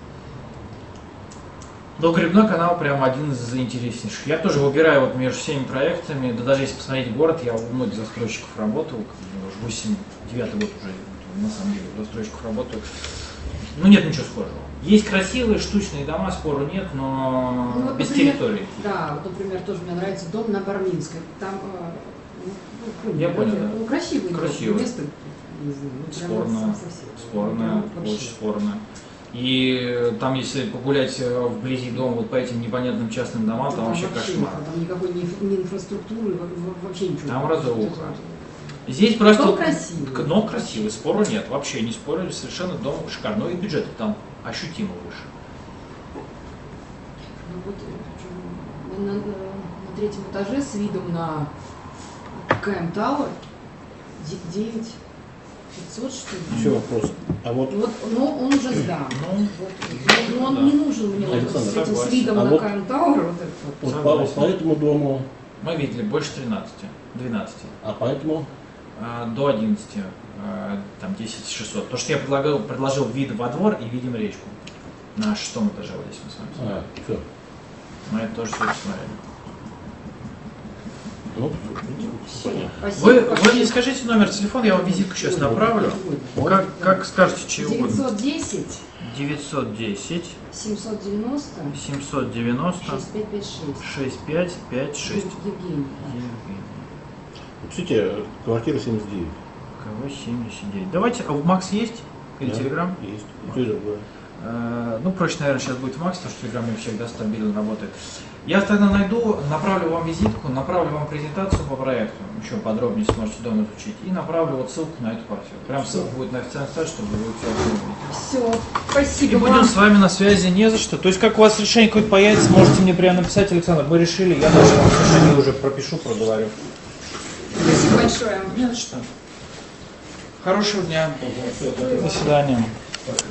Speaker 2: Но Грибной канал прям один из интереснейших. Я тоже выбираю вот между всеми проектами, да даже если посмотреть город, я у многих застройщиков работал, уже восемь девятый год уже, на самом деле, у застройщиков работаю. Ну нет ничего схожего. Есть красивые штучные дома, спору нет, но
Speaker 1: Ну, вот,
Speaker 2: без
Speaker 1: например,
Speaker 2: территории.
Speaker 1: Да, вот, например, тоже мне нравится дом на Барминской. Там, э, ну, ну,
Speaker 2: Я
Speaker 1: ну,
Speaker 2: понял,
Speaker 1: ну,
Speaker 2: да.
Speaker 1: ну, красивый дом,
Speaker 2: Красивый.
Speaker 1: место, не знаю, ну, прямо
Speaker 2: Спорное,
Speaker 1: сам совсем.
Speaker 2: спорное,
Speaker 1: Ну, вообще.
Speaker 2: очень спорное. И там, если погулять вблизи дома вот по этим непонятным частным домам,
Speaker 1: Ну,
Speaker 2: там вообще кошмар.
Speaker 1: Там никакой ни, ни инфраструктуры, во- во- вообще ничего.
Speaker 2: Там
Speaker 1: Вот
Speaker 2: разруха.
Speaker 1: это вот.
Speaker 2: Здесь просто...
Speaker 1: Дом красивый.
Speaker 2: Но красивый, спору нет, вообще не спорили, совершенно дом шикарный. Ну и бюджет там ощутимо выше.
Speaker 1: Ну, вот, э, на, на- на третьем этаже с видом на КМ Тауэр девять пятьсот, что ли.
Speaker 3: Еще вопрос. А вот,
Speaker 1: Вот, но он уже сдан.
Speaker 2: Ну,
Speaker 1: Вот, но, но он
Speaker 2: да.
Speaker 1: не нужен мне вот
Speaker 3: Александр,
Speaker 1: с этим с
Speaker 2: согласен.
Speaker 1: видом
Speaker 3: А
Speaker 1: на
Speaker 3: вот-
Speaker 1: КМ Тауэр. Вот это вот.
Speaker 3: вот по,
Speaker 2: Согласен.
Speaker 3: по этому дому,
Speaker 2: мы видели больше тринадцати, двенадцати.
Speaker 3: а по этому,
Speaker 2: А, до одиннадцати, а, там десять шестьсот. То, что я предлагал, предложил вид во двор и видим речку. На шестом этаже вот здесь мы с вами смотрим.
Speaker 3: а, все.
Speaker 2: Мы это тоже все посмотрели.
Speaker 3: Ну,
Speaker 1: Всё,
Speaker 3: понятно.
Speaker 1: спасибо
Speaker 2: Вы, вы
Speaker 1: большое.
Speaker 2: мне скажите номер телефона, я вам визитку сейчас направлю. Как, как скажете, чьи угодно.
Speaker 1: девятьсот десять
Speaker 2: девятьсот десять
Speaker 1: семьсот девяносто
Speaker 2: семьсот девяносто
Speaker 1: шесть пять пять шесть.
Speaker 2: шесть пять пять шесть.
Speaker 1: Евгений.
Speaker 2: Евгений.
Speaker 3: Пишите, квартира семьдесят девять.
Speaker 2: Кого семьдесят девять. Давайте, а у Макс есть? Или
Speaker 3: Да,
Speaker 2: Телеграм?
Speaker 3: Есть. И то, и другое.
Speaker 2: Э, Ну, проще, наверное, сейчас будет Макс, потому что Телеграм не всегда стабильно работает. Я тогда найду, направлю вам визитку, направлю вам презентацию по проекту, еще подробнее сможете дома изучить, и направлю вот ссылку на эту квартиру. Прям ссылка будет на официальный сайт, чтобы вы все увидели.
Speaker 1: Все,
Speaker 2: И
Speaker 1: спасибо
Speaker 2: будем
Speaker 1: вам.
Speaker 2: с вами на связи, не за что. То есть, как у вас решение какое-то появится, можете мне прямо написать, Александр, мы решили, я дальше вам решение уже пропишу, проговорю.
Speaker 1: Спасибо большое.
Speaker 2: Не за что. Хорошего дня. До свидания.